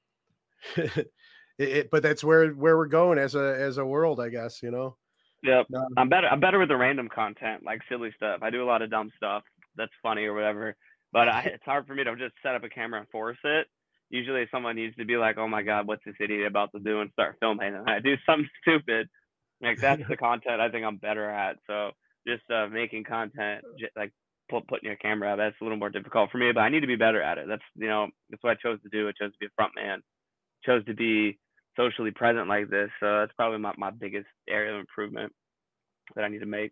[SPEAKER 2] but that's where we're going as a world, I guess.
[SPEAKER 9] Yep. I'm better with the random content, like silly stuff. I do a lot of dumb stuff that's funny or whatever, but it's hard for me to just set up a camera and force it. Usually someone needs to be like, oh my God, what's this idiot about to do, and start filming, and I do something stupid. Like that's the content I think I'm better at. So just making content, like putting your camera out, that's a little more difficult for me, but I need to be better at it. That's what I chose to do. I chose to be a front man, chose to be socially present like this. So that's probably my biggest area of improvement that I need to make.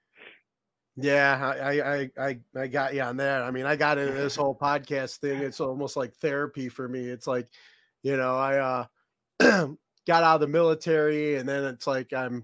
[SPEAKER 2] Yeah, I got you on that. I mean, I got into this whole podcast thing. It's almost like therapy for me. It's like, I got out of the military, and then it's like I'm,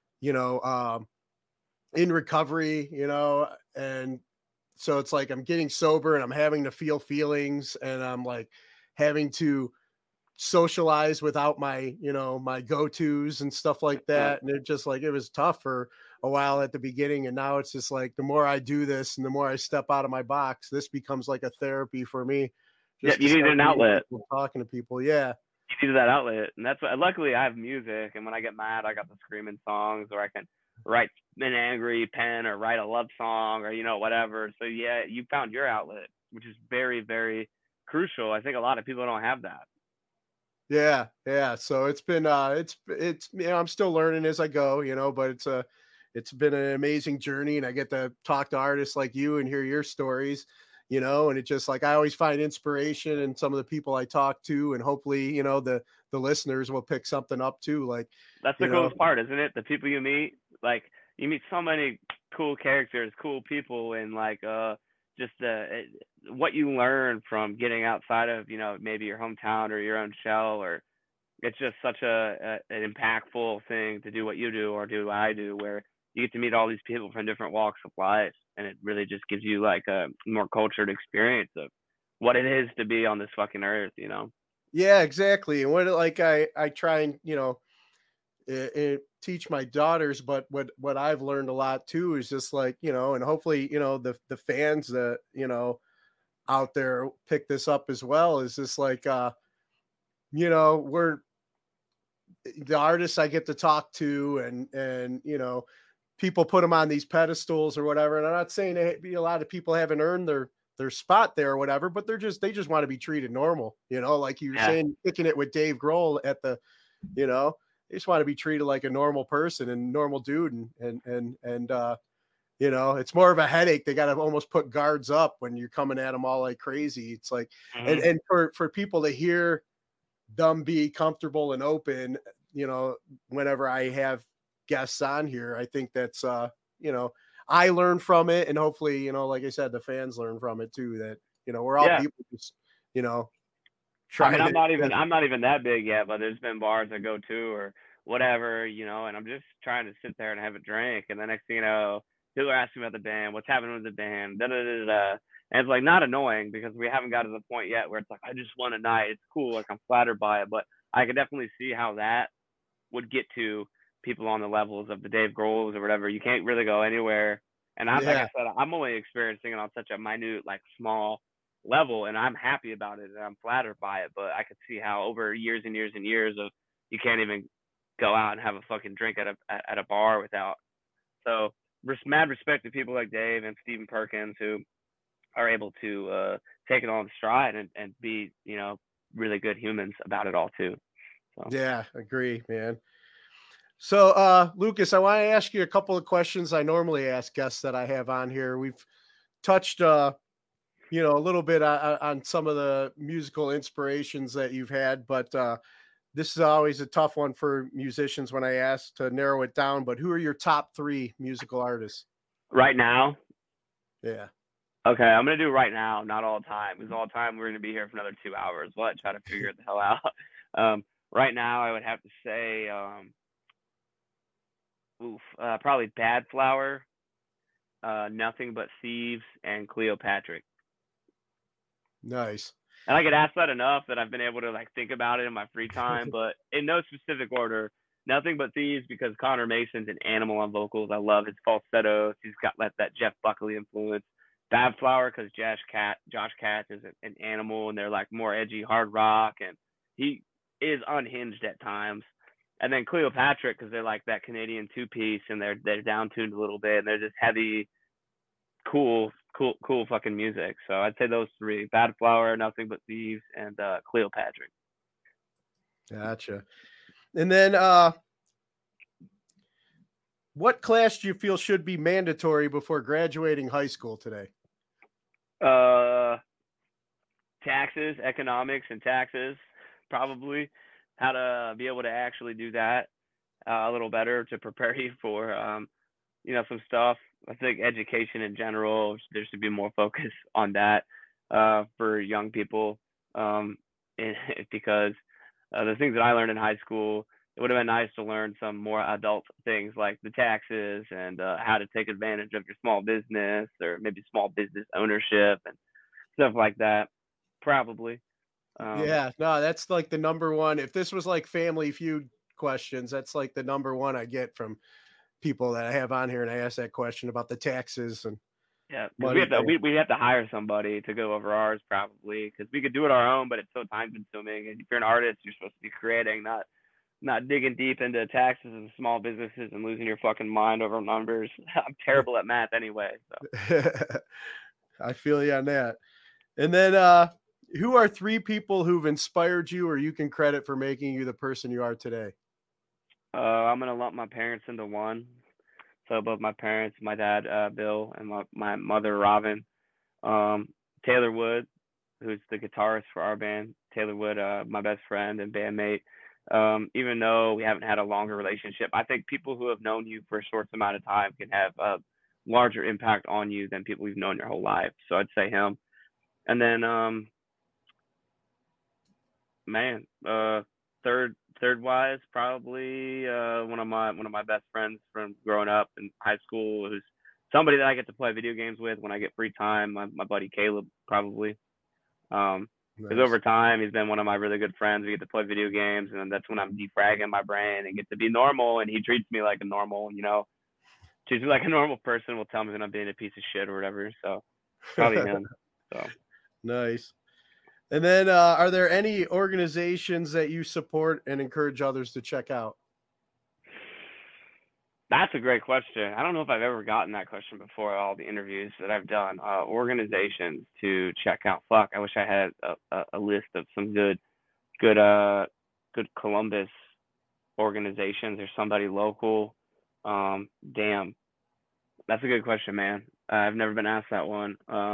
[SPEAKER 2] in recovery, and so it's like I'm getting sober and I'm having to feel feelings, and I'm like having to socialize without my my go-tos and stuff like that. And it just like it was tough for a while at the beginning, and now it's just like the more I do this and the more I step out of my box, this becomes like a therapy for me.
[SPEAKER 9] Just you need an outlet.
[SPEAKER 2] Talking to people. Yeah,
[SPEAKER 9] you need that outlet, and that's luckily I have music, and when I get mad I got the screaming songs, or I can write an angry pen or write a love song, or whatever. So yeah, you found your outlet, which is very, very crucial. I think a lot of people don't have that.
[SPEAKER 2] Yeah. So it's been I'm still learning as I go, but it's it's been an amazing journey, and I get to talk to artists like you and hear your stories, you know, and it just like I always find inspiration in some of the people I talk to, and hopefully, you know, the listeners will pick something up too. Like,
[SPEAKER 9] That's the
[SPEAKER 2] you know,
[SPEAKER 9] coolest part, isn't it? The people you meet, like you meet so many cool characters, cool people, and like just what you learn from getting outside of, you know, maybe your hometown or your own shell, or it's just such an impactful thing to do what you do or do what I do, where you get to meet all these people from different walks of life, and it really just gives you like a more cultured experience of what it is to be on this fucking earth, you know?
[SPEAKER 2] yeah, exactly. And what like I try and, you know, teach my daughters, but what I've learned a lot too is just like, you know, and hopefully, you know, the fans that, you know, out there pick this up as well, is just like you know, we're the artists I get to talk to, and you know, people put them on these pedestals or whatever. And I'm not saying a lot of people haven't earned their spot there or whatever, but they just want to be treated normal, you know, like you were saying, kicking it with Dave Grohl at the, you know, they just want to be treated like a normal person and normal dude, and you know, it's more of a headache. They got to almost put guards up when you're coming at them all like crazy. It's like, and for people to hear them be comfortable and open, you know, whenever I have guests on here, I think that's, you know, I learn from it, and hopefully, you know, like I said, the fans learn from it too, that, you know, we're all
[SPEAKER 9] Yeah.
[SPEAKER 2] people just, you know,
[SPEAKER 9] I mean, I'm not even that big yet, but there's been bars I go to or whatever, you know, and I'm just trying to sit there and have a drink, and the next thing you know, people are asking about the band, what's happening with the band, da da da da. And it's like not annoying because we haven't got to the point yet where it's like I just want a night, it's cool, like I'm flattered by it, but I could definitely see how that would get to people on the levels of the Dave Grohls or whatever. You can't really go anywhere, and like I said, I'm only experiencing it on such a minute, like small level, and I'm happy about it and I'm flattered by it, but I could see how over years and years and years of you can't even go out and have a fucking drink at a bar without. So mad respect to people like Dave and Stephen Perkins who are able to take it on stride and be, you know, really good humans about it all too. So.
[SPEAKER 2] Yeah, agree, man. So Lucas, I want to ask you a couple of questions I normally ask guests that I have on here. We've touched you know, a little bit on some of the musical inspirations that you've had, but this is always a tough one for musicians when I ask to narrow it down. But who are your top 3 musical artists
[SPEAKER 9] right now?
[SPEAKER 2] Yeah.
[SPEAKER 9] Okay, I'm gonna do right now, not all the time, because all the time we're gonna be here for another 2 hours. What? Try to figure it the hell out. Right now, I would have to say, probably Bad Flower, Nothing But Thieves, and Cleopatra.
[SPEAKER 2] Nice.
[SPEAKER 9] And I get asked that enough that I've been able to like think about it in my free time, but in no specific order. Nothing But Thieves because Connor Mason's an animal on vocals. I love his falsettos. He's got that Jeff Buckley influence. Bad Flower because Josh Katz is an animal, and they're like more edgy hard rock, and he is unhinged at times. And then Cleopatra because they're like that Canadian 2-piece, and they're down tuned a little bit, and they're just heavy, cool fucking music. So I'd say those 3: Bad Flower, Nothing But Thieves, and Cleopatra.
[SPEAKER 2] Gotcha. And then what class do you feel should be mandatory before graduating high school today?
[SPEAKER 9] Taxes, economics and taxes, probably. How to be able to actually do that a little better to prepare you for you know, some stuff. I think education in general, there should be more focus on that for young people, because the things that I learned in high school, it would have been nice to learn some more adult things like the taxes and how to take advantage of your small business or maybe small business ownership and stuff like that. Probably.
[SPEAKER 2] Yeah, no, that's like the number one. If this was like Family Feud questions, that's like the number one I get from people that I have on here, and I ask that question about the taxes and
[SPEAKER 9] we have to hire somebody to go over ours probably because we could do it our own, but it's so time consuming. And if you're an artist, you're supposed to be creating, not digging deep into taxes and small businesses and losing your fucking mind over numbers. I'm terrible at math anyway. So.
[SPEAKER 2] I feel you on that. And then who are 3 people who've inspired you or you can credit for making you the person you are today?
[SPEAKER 9] I'm going to lump my parents into one. So both my parents, my dad, Bill, and my mother, Robin. Taylor Wood, who's the guitarist for our band. Taylor Wood, my best friend and bandmate. Even though we haven't had a longer relationship, I think people who have known you for a short amount of time can have a larger impact on you than people you've known your whole life. So I'd say him. And then, third wise, probably one of my best friends from growing up in high school, who's somebody that I get to play video games with when I get free time. My buddy Caleb, probably. Because over time, he's been one of my really good friends. We get to play video games, and that's when I'm defragging my brain and get to be normal. And he treats me like a normal, treats me like a normal person. Will tell me when I'm being a piece of shit or whatever. So probably him. So
[SPEAKER 2] nice. And then, are there any organizations that you support and encourage others to check out?
[SPEAKER 9] That's a great question. I don't know if I've ever gotten that question before. All the interviews that I've done, organizations to check out. Fuck, I wish I had a list of some good Columbus organizations or somebody local. Damn, that's a good question, man. I've never been asked that one.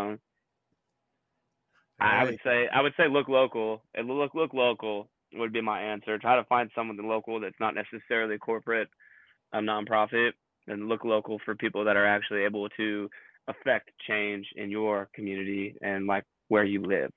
[SPEAKER 9] I would say look local. Look local would be my answer. Try to find someone local that's not necessarily corporate, nonprofit, and look local for people that are actually able to affect change in your community and like where you live.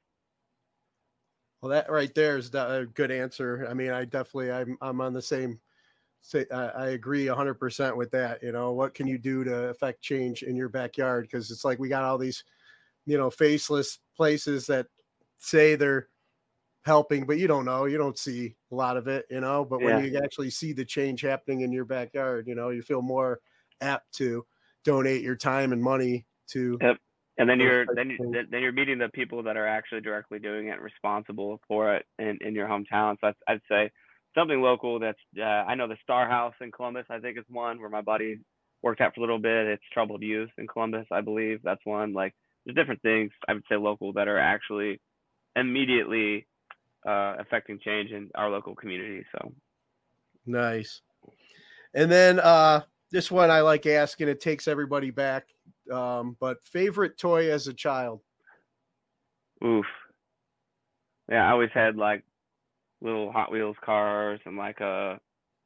[SPEAKER 2] Well, that right there is a good answer. I mean, I'm on the same. I agree 100% with that. What can you do to affect change in your backyard? Because it's like we got all these, faceless places that say they're helping, but you don't see a lot of it, but when you actually see the change happening in your backyard, you feel more apt to donate your time and money to.
[SPEAKER 9] Yep. And then you're meeting the people that are actually directly doing it and responsible for it in your hometown. So I'd say something local that's I know the Star House in Columbus, I think is one where my buddy worked at for a little bit. It's Troubled Youth in Columbus, I believe. That's one. Like there's different things I would say local that are actually immediately affecting change in our local community. So
[SPEAKER 2] nice. And then this one I like asking, it takes everybody back. But favorite toy as a child?
[SPEAKER 9] Oof. Yeah, I always had like little Hot Wheels cars and like a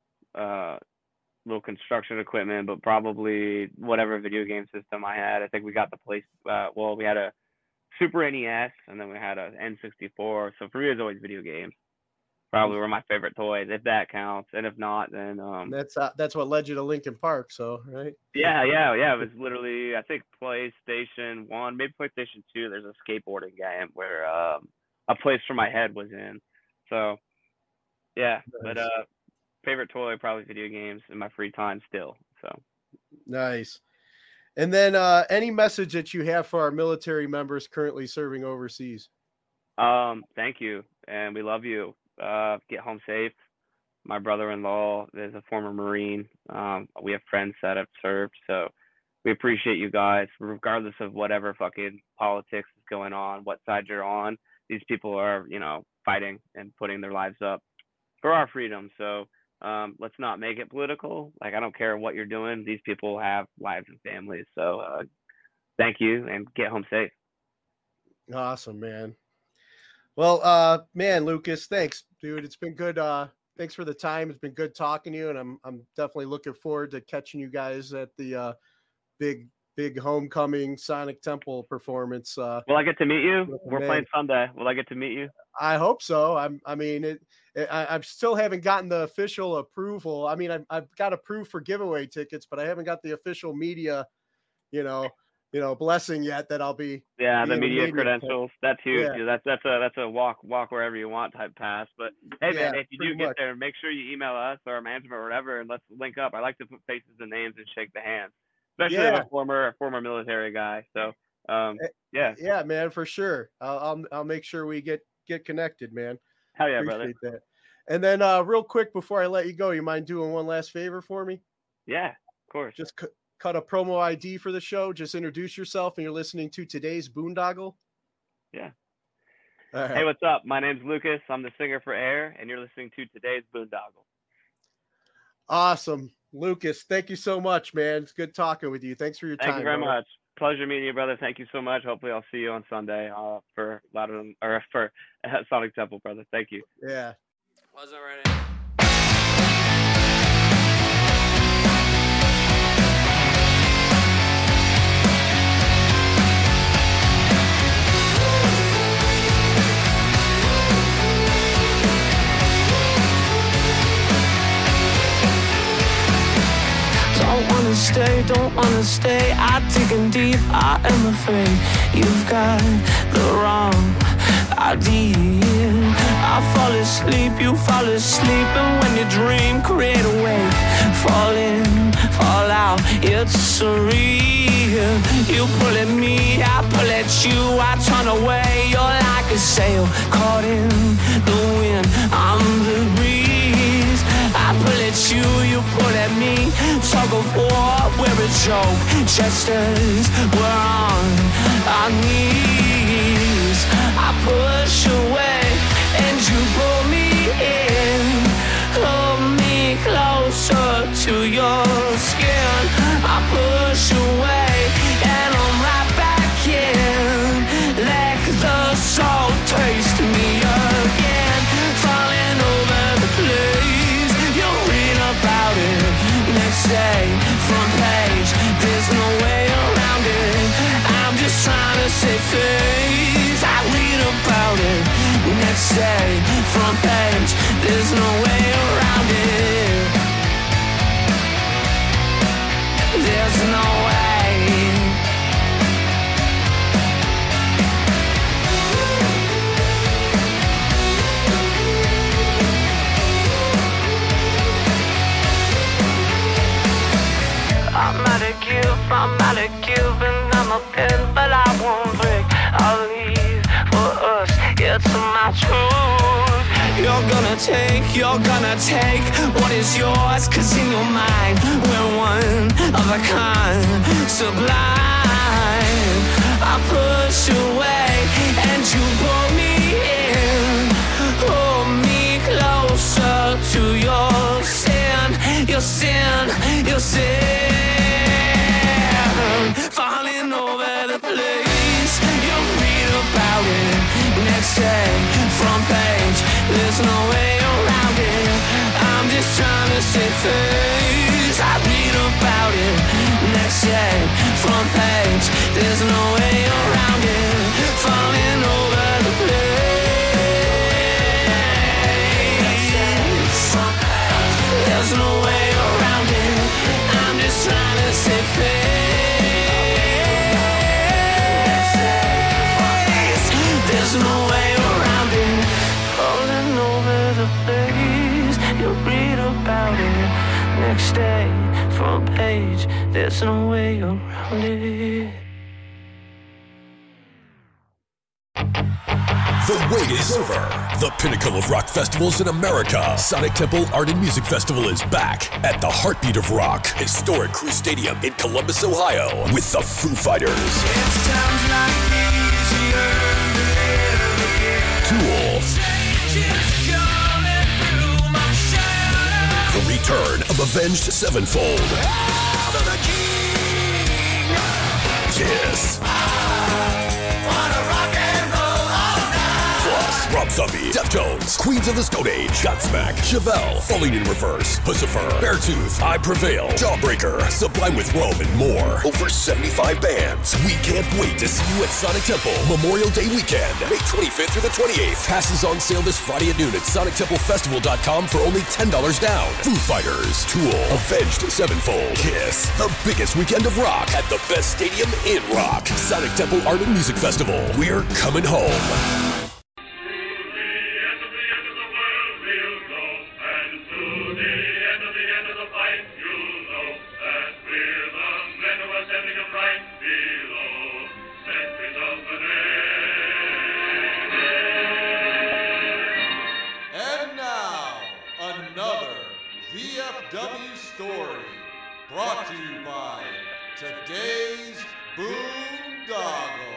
[SPEAKER 9] little construction equipment, but probably whatever video game system I had. I think we got the place. We had a Super NES, and then we had a N64. So for me, it was always video games. Probably were my favorite toys, if that counts. And if not, then
[SPEAKER 2] that's what led you to Linkin Park. So right?
[SPEAKER 9] Yeah. It was literally, I think PlayStation 1, maybe PlayStation 2. There's a skateboarding game where a place for my head was in. So yeah, nice. But favorite toy probably video games in my free time still. So
[SPEAKER 2] nice. And then any message that you have for our military members currently serving overseas?
[SPEAKER 9] Thank you. And we love you. Get home safe. My brother-in-law is a former Marine. We have friends that have served. So we appreciate you guys, regardless of whatever fucking politics is going on, what side you're on. These people are, fighting and putting their lives up for our freedom. So let's not make it political. Like, I don't care what you're doing. These people have lives and families. So thank you and get home safe.
[SPEAKER 2] Awesome, man. Well, man, Lucas, thanks, dude. It's been good. Thanks for the time. It's been good talking to you. And I'm definitely looking forward to catching you guys at the big homecoming Sonic Temple performance.
[SPEAKER 9] Will I get to meet you? We're playing Sunday. Will I get to meet you?
[SPEAKER 2] I hope so. I still haven't gotten the official approval. I mean, I've got approved for giveaway tickets, but I haven't got the official media, blessing yet that I'll be.
[SPEAKER 9] Yeah, the media credentials. That's huge. Yeah. That's a walk wherever you want type pass. But hey, man, if you do get there, make sure you email us or management or whatever, and let's link up. I like to put faces and names and shake the hands, especially a former military guy. So yeah,
[SPEAKER 2] man, for sure. I'll make sure we get connected, man.
[SPEAKER 9] Hell yeah,
[SPEAKER 2] Appreciate
[SPEAKER 9] brother.
[SPEAKER 2] That. And then real quick before I let you go, you mind doing one last favor for me?
[SPEAKER 9] Yeah, of course.
[SPEAKER 2] Just cut a promo ID for the show. Just introduce yourself, and you're listening to Today's Boondoggle.
[SPEAKER 9] Yeah.
[SPEAKER 2] All right.
[SPEAKER 9] Hey, what's up? My name's Lucas. I'm the singer for Air, and you're listening to Today's Boondoggle.
[SPEAKER 2] Awesome. Lucas, thank you so much, man. It's good talking with you. Thanks for your time.
[SPEAKER 9] Thank you very
[SPEAKER 2] brother.
[SPEAKER 9] much. Pleasure meeting you, brother. Thank you so much. Hopefully, I'll see you on Sunday for Loudon or for Sonic Temple, brother. Thank you.
[SPEAKER 2] Yeah.
[SPEAKER 6] Wasn't ready.
[SPEAKER 10] Don't wanna stay. I digging deep, I am afraid you've got the wrong idea. I fall asleep, you fall asleep, and when you dream, create a wave. Fall in, fall out, it's surreal. You pull at me, I pull at you, I turn away. You're like a sail caught in the wind. I'm the breeze. I pull at you, you pull at me. Tug of war, we're a joke, just as we're on our knees. I push away and you pull me in. Hold me closer to your skin. I push away and I'm right back in. Let the soul taste me again. Falling over the place, you'll read about it next day, front page. There's no way around it. I'm just trying to save face. I read about it next day, front page. There's no way around it. There's no way. I'm out of cube and I'm a pin, but I won't break. I'll leave for us, it's my truth. You're gonna take what is yours, cause in your mind we're one of a kind, sublime. I push away and you pull me in. Hold me closer to your sin, your sin, your sin. Falling over the place, you'll read about it next day, front page. There's no way around it. I'm just trying to save face. I read about it next day, front page. There's no way around it. Falling over the place. There's no way around it. I'm just trying to save face. There's no way around it. Falling over the place, you read about it next day, front page. There's no way around it.
[SPEAKER 11] The wait is over. The pinnacle of rock festivals in America, Sonic Temple Art and Music Festival, is back at the Heartbeat of Rock, historic Crew Stadium in Columbus, Ohio, with the Foo Fighters, Tool, the return of Avenged Sevenfold, Kiss, Rob Zombie, Deftones, Queens of the Stone Age, Godsmack, Chevelle, Falling in Reverse, Pussifer, Beartooth, I Prevail, Jawbreaker, Sublime with Rome, and more. Over 75 bands. We can't wait to see you at Sonic Temple Memorial Day weekend, May 25th through the 28th. Passes on sale this Friday at noon at SonicTempleFestival.com for only $10 down. Foo Fighters, Tool, Avenged Sevenfold, Kiss. The biggest weekend of rock at the best stadium in rock. Sonic Temple Art and Music Festival. We're coming home.
[SPEAKER 12] VFW story brought to you by Today's Boondoggle.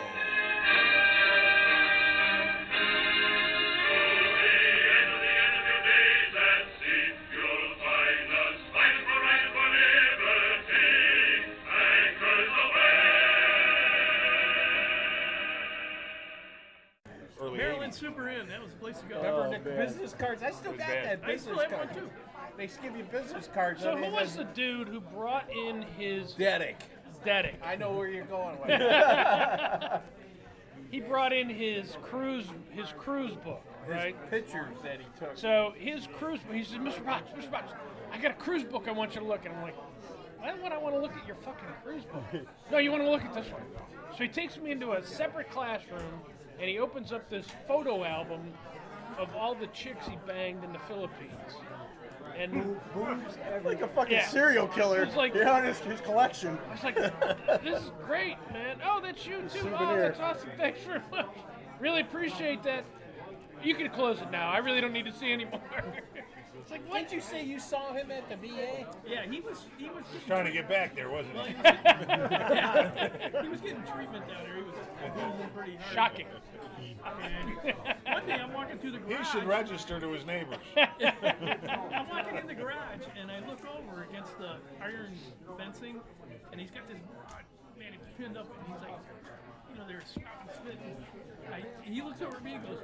[SPEAKER 13] Super Inn. That was the place to go.
[SPEAKER 14] Remember the business cards? I still got that
[SPEAKER 13] I
[SPEAKER 14] business
[SPEAKER 13] still have
[SPEAKER 14] card.
[SPEAKER 13] one too.
[SPEAKER 14] They give you business cards.
[SPEAKER 13] So who was the dude who brought in his...
[SPEAKER 14] Dedek.
[SPEAKER 13] I
[SPEAKER 14] know where you're going with it.
[SPEAKER 13] He brought in his cruise book, right?
[SPEAKER 14] His pictures that he took.
[SPEAKER 13] So his cruise book, he said, Mr. Box, I got a cruise book I want you to look at. I'm like, why would I want to look at your fucking cruise book? No, you want to look at this one. So he takes me into a separate classroom, and he opens up this photo album of all the chicks he banged in the Philippines. And
[SPEAKER 2] like a fucking serial killer.
[SPEAKER 13] It's like,
[SPEAKER 2] his collection.
[SPEAKER 13] I was like, this is great, man. Oh, that's you too. Oh, that's awesome. Thanks very much. Really appreciate that. You can close it now. I really don't need to see anymore. It's like, what?
[SPEAKER 14] Did you say you saw him at the VA?
[SPEAKER 13] Yeah, he was
[SPEAKER 15] trying to get back there, wasn't he?
[SPEAKER 13] He was getting treatment down there. He was bleeding pretty hard. Shocking. And one day I'm walking through the garage.
[SPEAKER 15] He should register to his neighbors.
[SPEAKER 13] I'm walking in the garage and I look over against the iron fencing, and he's got this rod, man, he's pinned up, and he's like, they're spitting. He looks over at me and goes,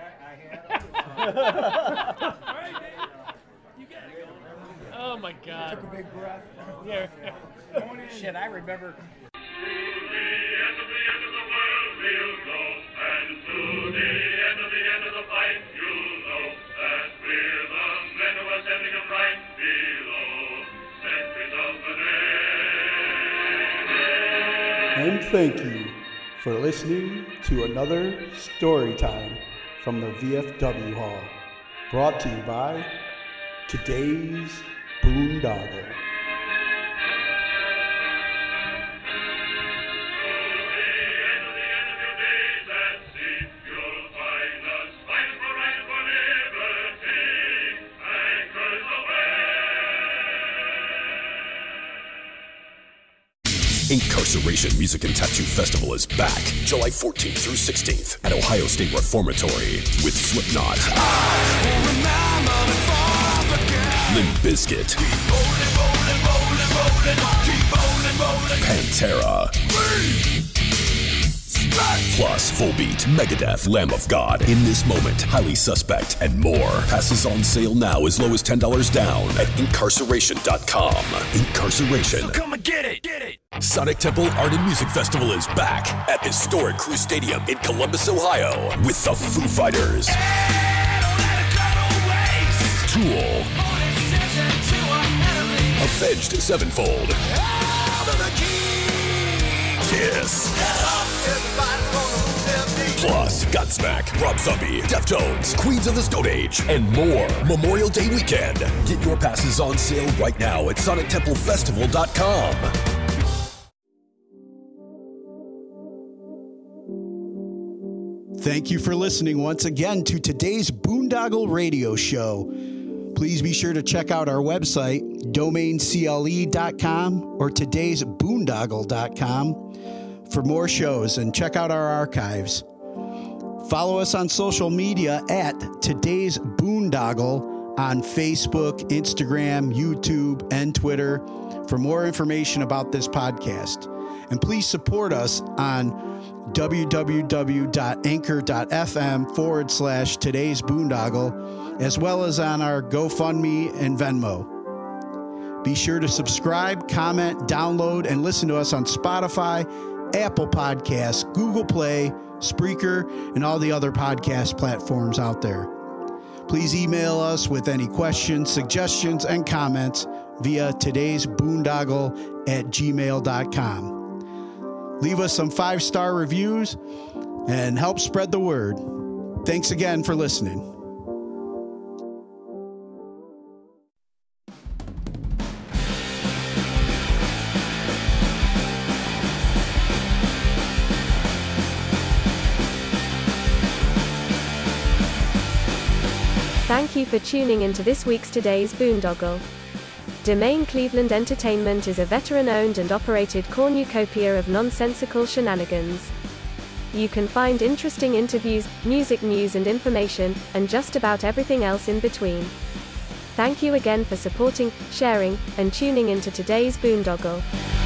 [SPEAKER 13] all right, Dave, you got it. Oh my God.
[SPEAKER 14] Took a big breath.
[SPEAKER 13] Yeah.
[SPEAKER 14] Shit, I remember.
[SPEAKER 2] And thank you for listening to another story time from the VFW Hall, brought to you by Today's Boondoggle.
[SPEAKER 11] Incarceration Music and Tattoo Festival is back July 14th through 16th at Ohio State Reformatory with Slipknot, Limp Bizkit, Pantera, plus Full Beat, Megadeth, Lamb of God, In This Moment, Highly Suspect, and more. Passes on sale now as low as $10 down at incarceration.com. Incarceration.
[SPEAKER 10] So come and get it.
[SPEAKER 11] Sonic Temple Art and Music Festival is back at historic Crew Stadium in Columbus, Ohio, with the Foo Fighters, Tool, Avenged Sevenfold, Kiss, plus Godsmack, Rob Zombie, Deftones, Queens of the Stone Age, and more. Memorial Day weekend. Get your passes on sale right now at SonicTempleFestival.com.
[SPEAKER 2] Thank you for listening once again to today's Boondoggle Radio Show. Please be sure to check out our website, domaincle.com or todaysboondoggle.com for more shows, and check out our archives. Follow us on social media at Today's Boondoggle on Facebook, Instagram, YouTube, and Twitter for more information about this podcast. And please support us on www.anchor.fm/Today's Boondoggle, as well as on our GoFundMe and Venmo. Be sure to subscribe, comment, download, and listen to us on Spotify, Apple Podcasts, Google Play, Spreaker, and all the other podcast platforms out there. Please email us with any questions, suggestions, and comments via todaysboondoggle@gmail.com. Leave us some 5-star reviews and help spread the word. Thanks again for listening.
[SPEAKER 16] Thank you for tuning into this week's Today's Boondoggle. Domain Cleveland Entertainment is a veteran-owned and operated cornucopia of nonsensical shenanigans. You can find interesting interviews, music news and information, and just about everything else in between. Thank you again for supporting, sharing, and tuning into Today's Boondoggle.